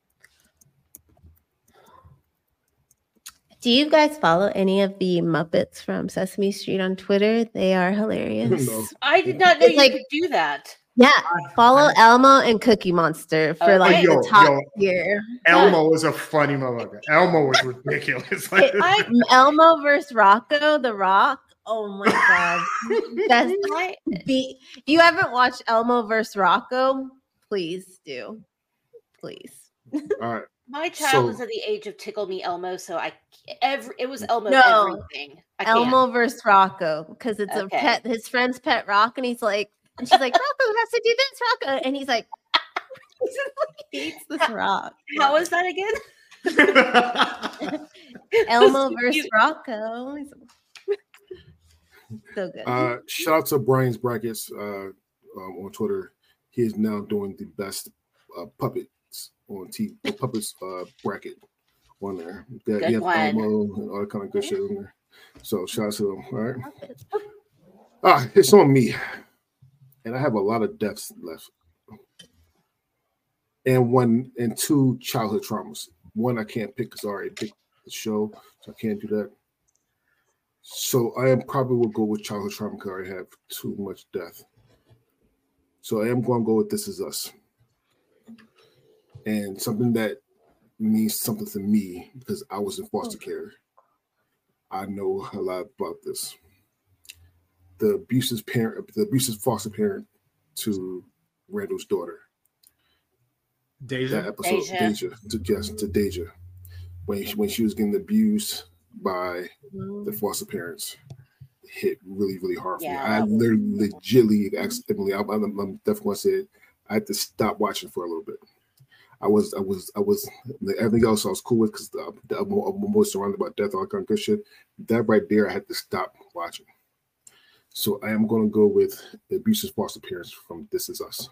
Do you guys follow any of the Muppets from Sesame Street on Twitter? They are hilarious. No. I did not know It's you like- could do that. Yeah, follow I- Elmo and Cookie Monster for Okay. like Yo, the top yo. tier. Elmo was a funny motherfucker. Elmo was ridiculous. Like, I, Elmo versus Rocco, The Rock. Oh my god, that's I, be. If you haven't watched Elmo versus Rocco, please do, please. All right. my child So- was at the age of Tickle Me Elmo, so I every it was Elmo No. everything. I can't. Elmo versus Rocco because it's Okay. a pet. His friend's pet rock, and he's like, and she's like, Rocco has to do this, Rocco, and he's like, he hates this rock. How was that again? Elmo versus Rocco. He's- So good. Uh, shout out to Brian's Brackets uh, um, on Twitter. He is now doing the best uh, puppets on T V, puppets uh, bracket on there. That, Good he has one. Elmo and all that kind of good shit on there. So shout out to him. All right. Ah, it's on me, and I have a lot of deaths left, and one and two childhood traumas. One I can't pick because I already picked the show, so I can't do that. So I am probably will go with childhood trauma because I have too much death. So I am going to go with This Is Us, and something that means something to me because I was in foster care. I know a lot about this. The abusive parent, the abusive foster parent to Randall's daughter. Deja. That episode, Deja. Deja, to yes, to Deja, when she, when she was getting abused by the foster parents, it hit really, really hard for Yeah, me. I that was- literally, legitly, accidentally, I'm, I'm, I'm definitely gonna say it. I had to stop watching for a little bit. I was, I was, I was. Like, everything else I was cool with because I'm, I'm more surrounded by death, all that kind of good shit. That right there, I had to stop watching. So I am going to go with the abusive foster parents from This Is Us.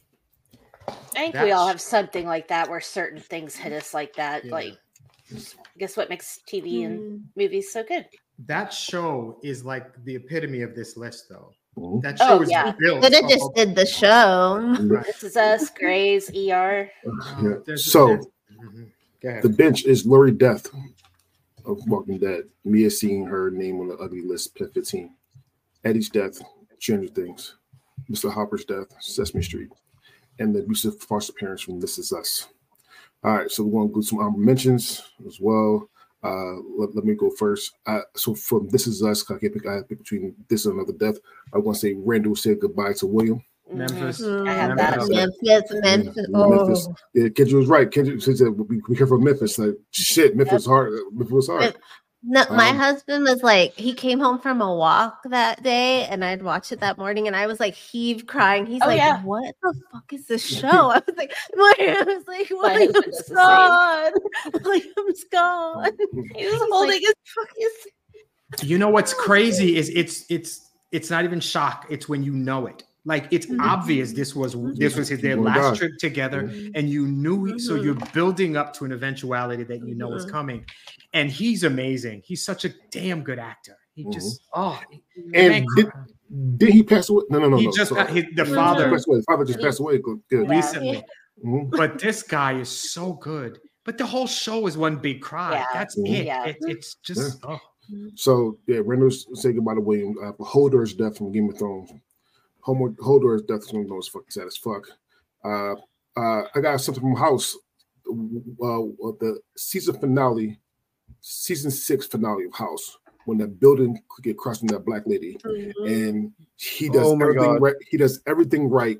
I think we all That's- have something like that where certain things hit us like that. Yeah. Like, guess what makes T V and Mm. movies so good? That show is like the epitome of this list, though. Mhm. That show Oh, is yeah. built. Could have off just of- did the show. Right. This Is Us, Grey's, E R. Yeah. There's- So there's- Mhm. Go ahead. the bench is Lori Death of Walking Dead. Mia seeing her name on the ugly list, Pet fifteen. Eddie's death, Stranger Things. Mister Hopper's death, Sesame Street. And the abusive foster parents from This Is Us. All right, so we're going to go some honorable mentions as well. Uh, let, let me go first. Uh, so from This Is Us, I can't pick, I have to pick between this and another death. I want to say Randall said goodbye to William. Memphis. I have Mm, that. Memphis, Memphis. Yeah, Oh. Memphis. Yeah, Kendra was right. Kendra said, "Be be careful of Memphis." Like shit, Memphis hard. Memphis was hard. No, my Um, husband was like, he came home from a walk that day, and I'd watched it that morning, and I was like, heave crying. He's Oh, like, yeah. "What the fuck is this show?" I was like, "I was like, husband William's does the same. gone. William's gone." He was He's holding like- his fucking. You know what's crazy is it's it's it's not even shock. It's when you know it. Like it's Mhm. obvious this was this was his their Oh my last God. trip together, Mhm. and you knew it, so Mhm. you're building up to an eventuality that you know is Mhm. coming. And he's amazing. He's such a damn good actor. He just oh And man, did, did he pass away? No, no, no. he no, just sorry. got his, the Mhm. father Passed away. The father just passed away. Good. good. Yeah. recently. Mhm. But this guy is so good. But the whole show is one big cry. Yeah. That's Mhm. it. Yeah. it. It's just oh. So yeah, Reynolds say goodbye to William. Uh, Hodor's death from Game of Thrones. Homer Hodor's death is one of those fucking sad as fuck. Uh, uh, I got something from House. Uh, the season finale, season six finale of House, when that building could get crushed in that black lady, Mhm. and he does Oh my everything God. right. He does everything right.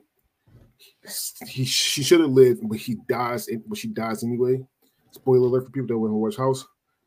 He she should have lived, but he dies. But she dies anyway. Spoiler alert for people that want to watch House.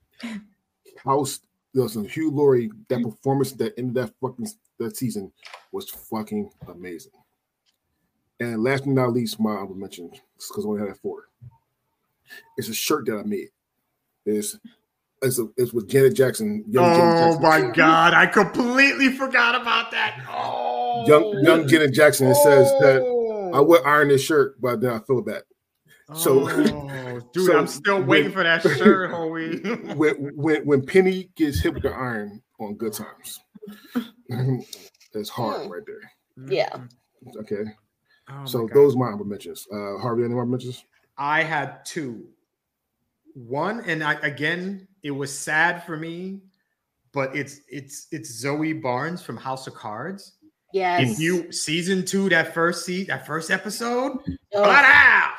House. Listen, Hugh Laurie, that performance that ended that fucking that season was fucking amazing. And last but not least, my honorable mention, because I only had four. It's a shirt that I made. It's it's, a, it's with Janet Jackson. Young Oh Janet Jackson. my God, I completely forgot about that. Oh, Young young Janet Jackson. It says that Oh. I would iron this shirt, but then I feel bad. So- oh, dude, so I'm still when- waiting for that shirt, Howie. When when when Penny gets hit with the iron on Good Times, it's hard Hmm. right there. Yeah. Okay, Oh so my God. those are my honorable mentions. Uh, Harvey, any more mentions? I had two. One, and I again, it was sad for me, but it's it's it's Zoe Barnes from House of Cards. Yes. If you season two, that first seat, that first episode, Oh. flat out.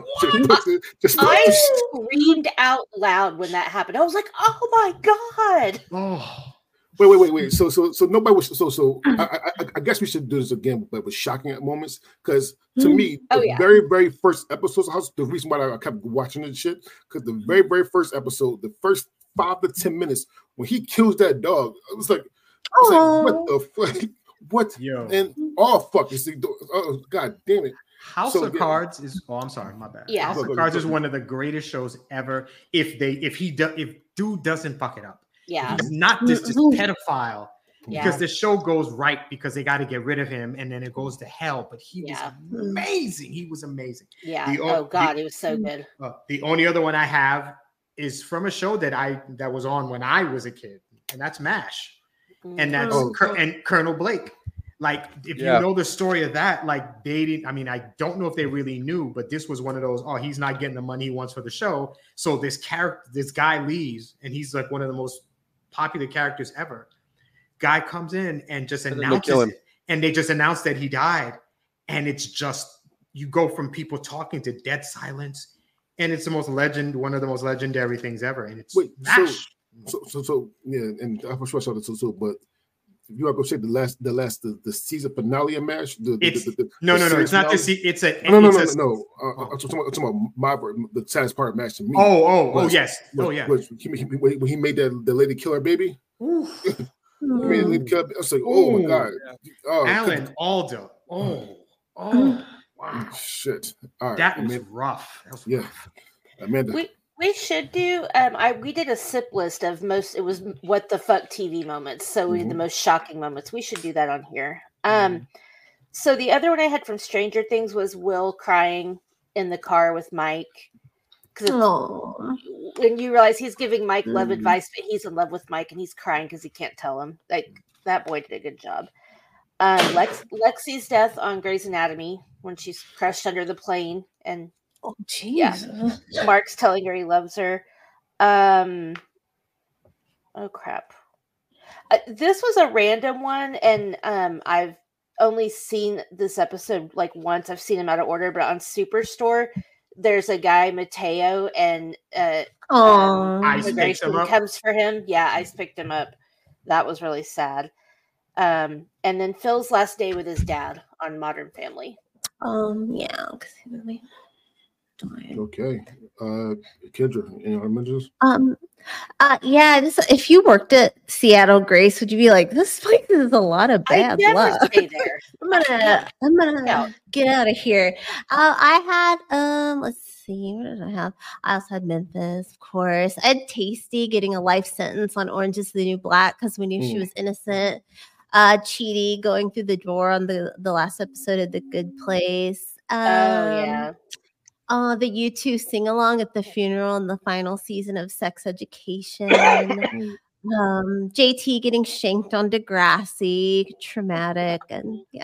Just- just- I screamed out loud when that happened. I was like, "Oh my god!" Oh, Wait, wait, wait, wait. So, so, so nobody was. So, so I, I, I guess we should do this again, but with shocking moments, because to me, Oh, the yeah. very, very first episodes of House, the reason why I kept watching this shit, because the very, very first episode, the first five to ten minutes, when he kills that dog, I was like, I was like, what the fuck? What? yo, And all fucking see, oh god damn it! House so of yeah. Cards is. Oh, I'm sorry, my bad. Yeah. House Go, of go, Cards go, is go. one of the greatest shows ever. If they, if he, do, if dude doesn't fuck it up, Yeah. he's not this just Mhm. pedophile. Yeah. Because the show goes right because they got to get rid of him and then it goes to hell. But he Yeah. was amazing. He was amazing. Yeah. The o- Oh god, the- it was so good. Uh, the only other one I have is from a show that I that was on when I was a kid, and that's MASH, and that's Oh. Col- and Colonel Blake. Like, if Yeah. you know the story of that, like they didn't. I mean, I don't know if they really knew, but this was one of those. Oh, he's not getting the money he wants for the show, so this character, this guy leaves, and he's like one of the most popular characters ever. Guy comes in and just And then they announces kill him. it, and they just announced that he died, and it's just you go from people talking to dead silence, and it's the most legend, one of the most legendary things ever, and it's Wait, so- MASH. So, so, so yeah, and I'm sure I saw this too, too, but you are gonna say the last, the last, the, the season finale of MASH. The, the, It's- the, the, no, the no, no, series it's not the finale? se- it's a No, no, no, it's no, a- no. Uh, I'm talking about, I'm talking about my ver- the saddest part of MASH to me. Oh, oh, oh, was- yes, oh was- yeah. was he, he, when he made that the lady kill her baby. Ooh. He made the lady kill her, I was like, oh my Ooh. god. Oh, Alan Alda. Oh, oh, wow. shit. All right, That was Amanda, rough. That was Yeah. rough. Amanda. We we should do. Um, I we did a sip list of most. It was what the fuck T V moments. So we did the Mhm. most shocking moments. We should do that on here. Um, so the other one I had from Stranger Things was Will crying in the car with Mike. Because Oh, when you realize he's giving Mike love Mhm. advice, but he's in love with Mike and he's crying because he can't tell him. Like that boy did a good job. Um, Lex Lexi's death on Grey's Anatomy when she's crushed under the plane and oh, Yeah. Jesus. Mark's telling her he loves her. Um, oh crap! Uh, this was a random one, and um, I've only seen this episode like once. I've seen him out of order, but on Superstore, there's a guy Mateo, and uh, Oh, Ice immigration picks him up? comes for him. Yeah, Ice picked him up. That was really sad. Um, and then Phil's last day with his dad on Modern Family. um, yeah, because he really died. Okay. Uh, Kendra, any other mentions? Um, uh, yeah. This, if you worked at Seattle Grace, would you be like, this place is a lot of I bad never luck? stay there. I'm gonna, I'm gonna Yeah. get out of here. Uh, I had, um, let's see, what did I have? I also had Memphis, of course. I had Tasty getting a life sentence on Orange is the New Black because we knew she Mm. was innocent. Uh, Chidi going through the door on the the last episode of The Good Place. Um, Oh yeah. Uh, the U two sing along at the funeral in the final season of Sex Education. um, J T getting shanked on Degrassi, traumatic, and yeah.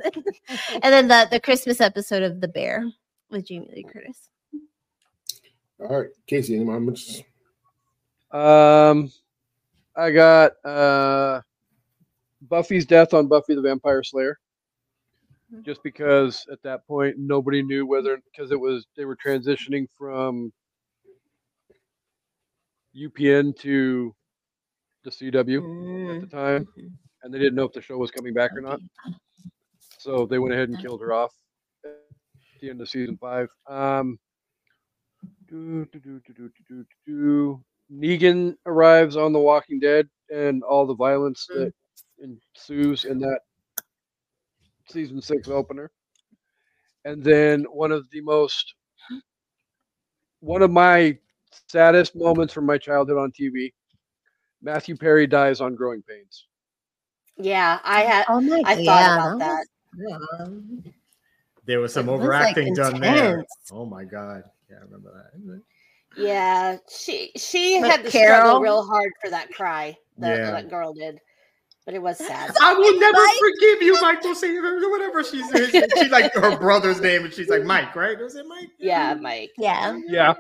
and then the the Christmas episode of The Bear with Jamie Lee Curtis. All right, Casey, any more mentions? Um, I got uh, Buffy's death on Buffy the Vampire Slayer. Just because at that point nobody knew whether, because it was they were transitioning from U P N to the C W Mm. at the time, and they didn't know if the show was coming back or not. So they went ahead and killed her off at the end of season five. Um, do, do, do, do, do, do, do. Negan arrives on The Walking Dead and all the violence that ensues in that season six opener. And then one of the most, one of my saddest moments from my childhood on T V, Matthew Perry dies on Growing Pains. Yeah, I had. Oh my I god, thought yeah, about that that. was- yeah. There was some It was, like, overacting done there. intense. Oh my god. Yeah, I remember that. Yeah, she she But had to Carol- struggle real hard for that cry. That, Yeah. that girl did, but it was sad. I will never Mike? forgive you, Michael. Say whatever she's she's like her brother's name, and she's like Mike, right? Was it Mike? Yeah, Mike. Yeah, Yeah.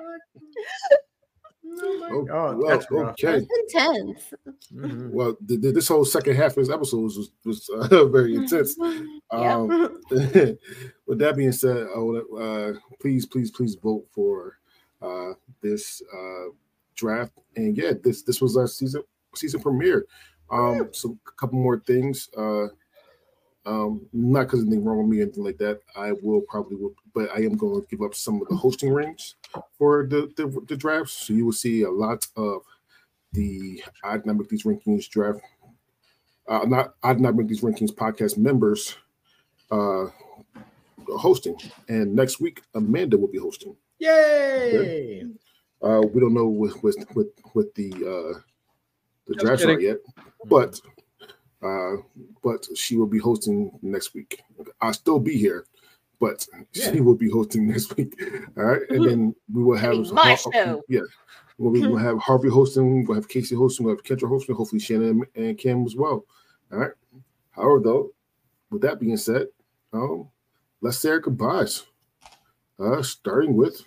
Oh, my Oh, God, well, that's rough. okay. it's intense. Mhm. Well, th- th- this whole second half of this episode was was uh, very intense. Um, with that being said, I would, uh, please, please, please vote for uh, this uh, draft. And yeah, this this was our season season premiere. Um, so a couple more things. Uh, um, not because anything wrong with me or anything like that. I will probably, will, but I am going to give up some of the hosting rings for the the, the drafts. So you will see a lot of the I Did Not Make These Rankings draft. Uh, not I Did Not Make These Rankings podcast members uh, hosting, and next week Amanda will be hosting. Yay! Uh, we don't know what with with with the uh, the Just drafts are kidding. yet, but uh, but she will be hosting next week. I'll still be here, but Yeah. she will be hosting next week. All right, and then we will have It's my show. yeah. We'll, we will have Harvey hosting. We'll have Casey hosting. We'll have Kendra hosting. Hopefully Shannon and Cam as well. All right. However, though, with that being said, um, let's say our goodbyes. Uh, starting with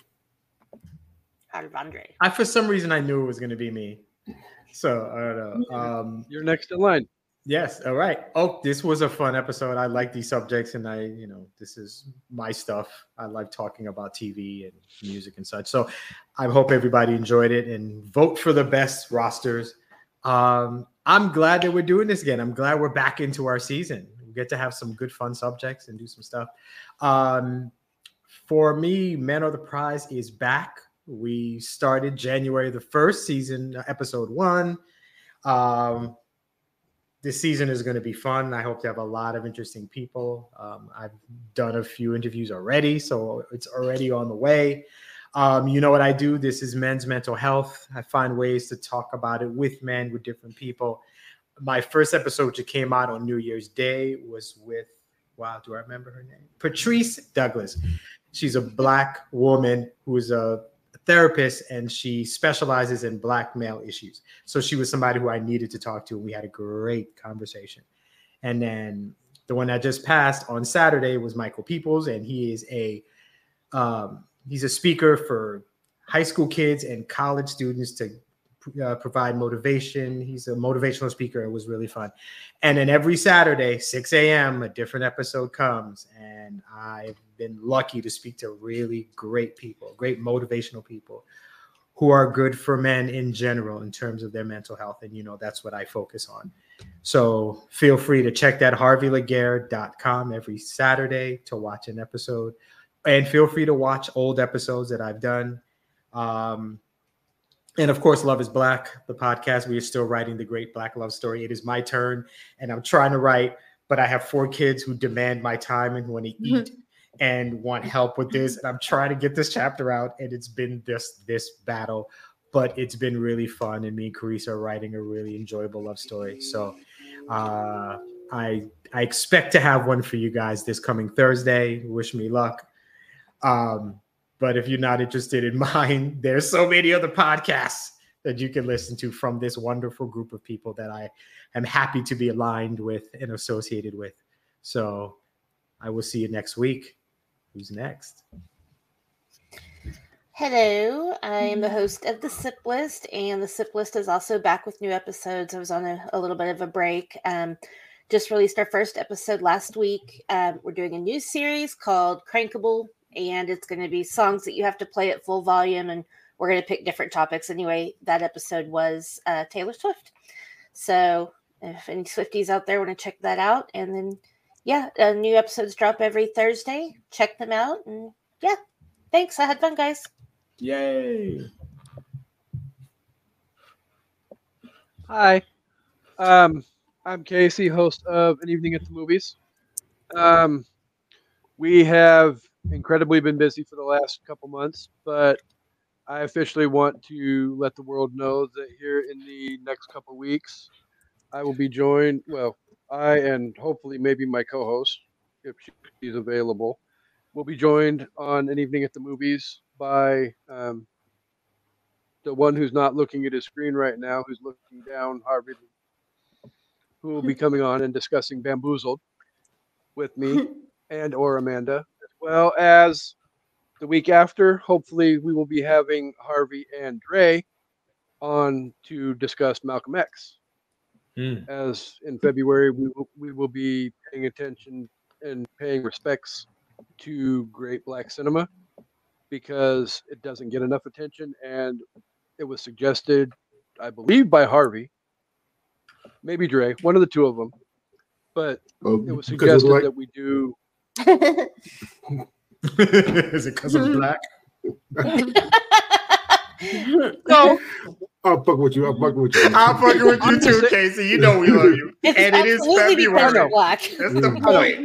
Out of Andre. I for some reason I knew it was going to be me, so I don't know. Um, You're next in line. Yes. All right. Oh, this was a fun episode. I like these subjects, and I, you know, this is my stuff. I like talking about T V and music and such. So I hope everybody enjoyed it and vote for the best rosters. Um, I'm glad that we're doing this again. I'm glad we're back into our season. We get to have some good, fun subjects and do some stuff. Um, for me, Men Are the Prize is back. We started January the first, season episode one. Um, This season is going to be fun. I hope to have a lot of interesting people. Um, I've done a few interviews already, so it's already on the way. Um, you know what I do? This is men's mental health. I find ways to talk about it with men, with different people. My first episode, which came out on New Year's Day, was with, wow, do I remember her name? Patrice Douglas. She's a Black woman who is a therapist, and she specializes in Black male issues. So she was somebody who I needed to talk to, and we had a great conversation. And then the one that just passed on Saturday was Michael Peoples, and he is a um, he's a speaker for high school kids and college students to uh, provide motivation. He's a motivational speaker. It was really fun. And then every Saturday, six a.m., a different episode comes, and I've been lucky to speak to really great people, great motivational people who are good for men in general in terms of their mental health. And, you know, that's what I focus on. So feel free to check that harvey laguerre dot com every Saturday to watch an episode. And feel free to watch old episodes that I've done. Um, and of course, Love is Black, the podcast. We are still writing the great Black love story. It is my turn, and I'm trying to write, but I have four kids who demand my time and want to eat and want help with this. And I'm trying to get this chapter out, and it's been this this battle, but it's been really fun. And me and Carissa are writing a really enjoyable love story. So uh, I I expect to have one for you guys this coming Thursday. Wish me luck. Um, but if you're not interested in mine, there's so many other podcasts that you can listen to from this wonderful group of people that I am happy to be aligned with and associated with. So I will see you next week. Who's next? Hello, I am the host of the Sip List, and the Sip List is also back with new episodes. I was on a, a little bit of a break. Um, just released our first episode last week. Um, we're doing a new series called Crankable, and it's going to be songs that you have to play at full volume, and we're going to pick different topics. Anyway, that episode was uh, Taylor Swift. So if any Swifties out there want to check that out, and then, yeah, uh, new episodes drop every Thursday. Check them out, and yeah, thanks. I had fun, guys. Yay! Hi, um, I'm Casey, host of An Evening at the Movies. Um, we have incredibly been busy for the last couple months, but I officially want to let the world know that here in the next couple weeks, I will be joined. Well, I and hopefully maybe my co-host, if she's available, will be joined on An Evening at the Movies by um, the one who's not looking at his screen right now, who's looking down, Harvey, who will be coming on and discussing Bamboozled with me and or Amanda, as well as the week after. Hopefully, we will be having Harvey and Dre on to discuss Malcolm X. Mm. As in February, we will, we will be paying attention and paying respects to great black cinema, because it doesn't get enough attention, and it was suggested, I believe, by Harvey, maybe Dre, one of the two of them, but um, it was suggested like... that we do. Is it because I'm black? No. I'll fuck with you. I'll fuck with you. I'll fuck with you too, Casey. You know we love you. It's and it is February. Black. That's the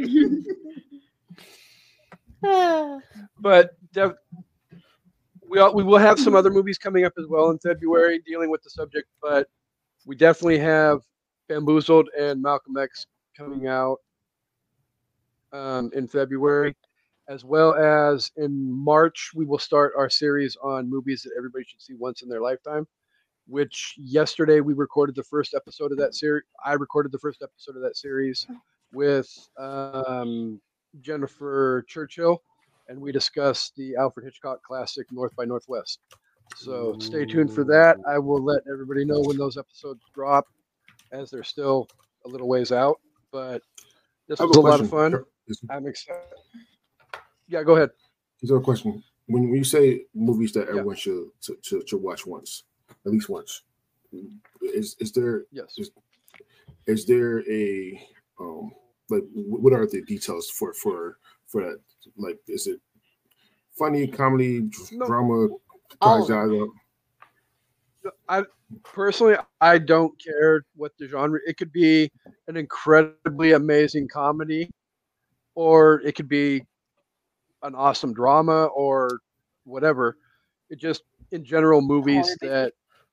point. But def- we all, we will have some other movies coming up as well in February dealing with the subject, but we definitely have Bamboozled and Malcolm X coming out um, in February, as well as in March we will start our series on movies that everybody should see once in their lifetime, which yesterday we recorded the first episode of that series. I recorded the first episode of that series with um, Jennifer Churchill, and we discussed the Alfred Hitchcock classic North by Northwest. So stay tuned for that. I will let everybody know when those episodes drop, as they're still a little ways out. But this was a, a lot of fun. I'm excited. Yeah, go ahead. Is there a question? When, when you say movies that everyone yeah. should, should should watch once, at least once, is is there yes is, is there a um like what are the details for for for that? Like, is it funny, comedy, no. drama? Oh. I personally, I don't care what the genre. It could be an incredibly amazing comedy, or it could be an awesome drama, or whatever. It just, in general, movies that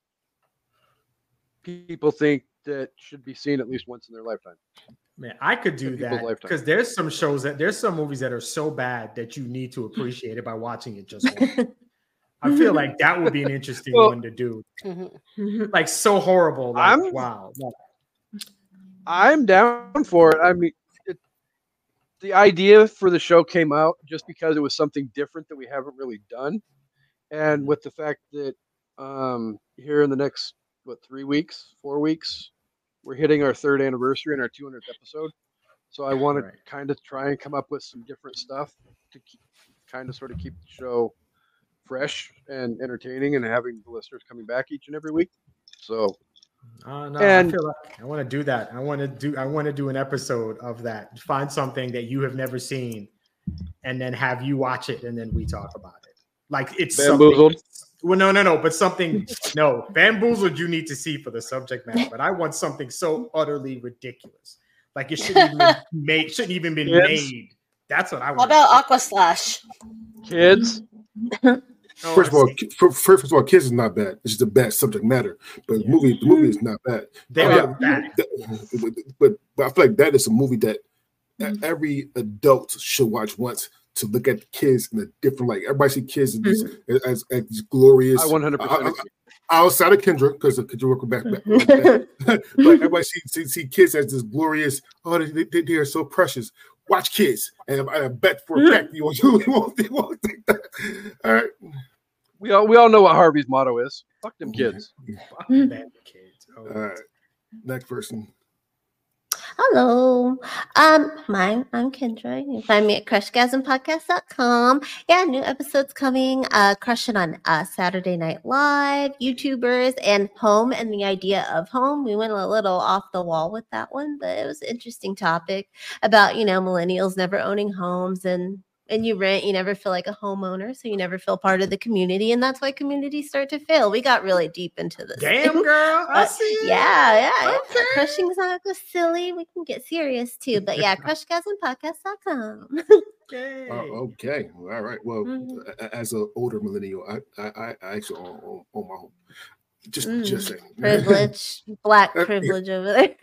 people think that should be seen at least once in their lifetime. Man, I could do that because there's some shows that there's some movies that are so bad that you need to appreciate it by watching it just once. I feel like that would be an interesting well, one to do. Like so horrible. Like, I'm, wow. I'm down for it. I mean, it, the idea for the show came out just because it was something different that we haven't really done. And with the fact that um, here in the next, what, three weeks, four weeks, we're hitting our third anniversary and our two hundredth episode. So I want right. to kind of try and come up with some different stuff to keep, kind of sort of keep the show fresh and entertaining, and having the listeners coming back each and every week. So, uh, no, and I feel like I want to do that. I want to do. I want to do an episode of that. Find something that you have never seen, and then have you watch it, and then we talk about it. Like it's Bamboozled. Something. Well, no, no, no, but something. No, Bamboozled. You need to see for the subject matter, but I want something so utterly ridiculous, like it shouldn't even been made. Shouldn't even been Kids. made. That's what I want. What about Aqua Slash? Kids. First of all, first of all, Kids is not bad. It's just a bad subject matter, but the movie, the movie is not bad. They are bad. But, but I feel like that is a movie that every adult should watch once to look at the kids in a different light. Everybody see kids as as, as these glorious. I one hundred percent outside of Kendra, because Kendra will come back. back, back. But everybody see, see see kids as this glorious. Oh, they, they, they are so precious. Watch Kids, and I bet for a fact you won't, you won't, you won't think that. All right. We all we all know what Harvey's motto is. Fuck them kids. Fuck them kids. Oh. All right, next person. Hello. Um, mine, I'm Kendra. You can find me at crush gasm podcast dot com. Yeah, new episodes coming. Uh, crushing on uh, Saturday Night Live, YouTubers, and home and the idea of home. We went a little off the wall with that one, but it was an interesting topic about, you know, millennials never owning homes and and you rent, you never feel like a homeowner, so you never feel part of the community, and that's why communities start to fail. We got really deep into this. Damn, thing. girl. I But see it. yeah, yeah, Okay. yeah. Crushing's not just silly. We can get serious too. But yeah, crush gasm podcast dot com. Okay. Uh, okay, all right. Well, Mhm. a- a- as an older millennial, I I, I I actually own, own, own my home. Just Mm. just saying. Privilege, black privilege over there.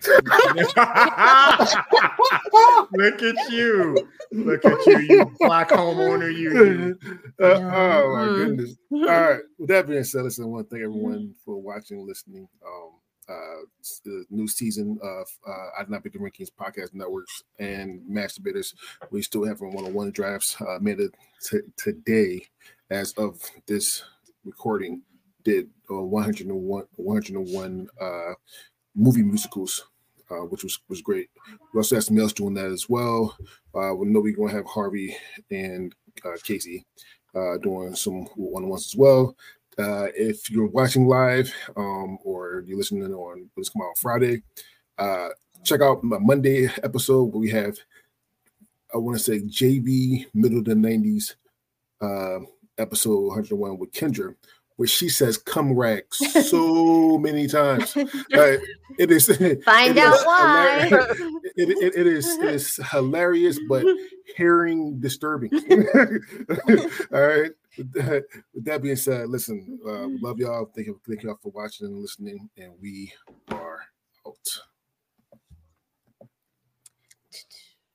Look at you. Look at you, you black homeowner, you. you. Uh, oh my Mm. goodness! All right. With that being said, listen, I want to thank everyone for watching, and listening. Um, uh, s- the new season of uh, I Did Not Pick the Rankings podcast networks and Masturbators. We still have one-on-one drafts. Uh, made it t- today, as of this recording, did uh, one hundred one, one hundred one uh, movie musicals. Uh, which was, was great. We also have some else doing that as well. Uh, we know we're going to have Harvey and uh, Casey uh, doing some one-on-ones as well. Uh, if you're watching live um, or you're listening on this come out on Friday, uh, check out my Monday episode where we have, I want to say, J B Middle of the nineties uh, episode one hundred one with Kendra, where she says "cum rag" so many times. Uh, it is Find it out is why. hilarious. It, it, it is it is hilarious, but hearing disturbing. All right. With that, with that being said, listen, uh, we love y'all. Thank you, thank y'all for watching and listening, and we are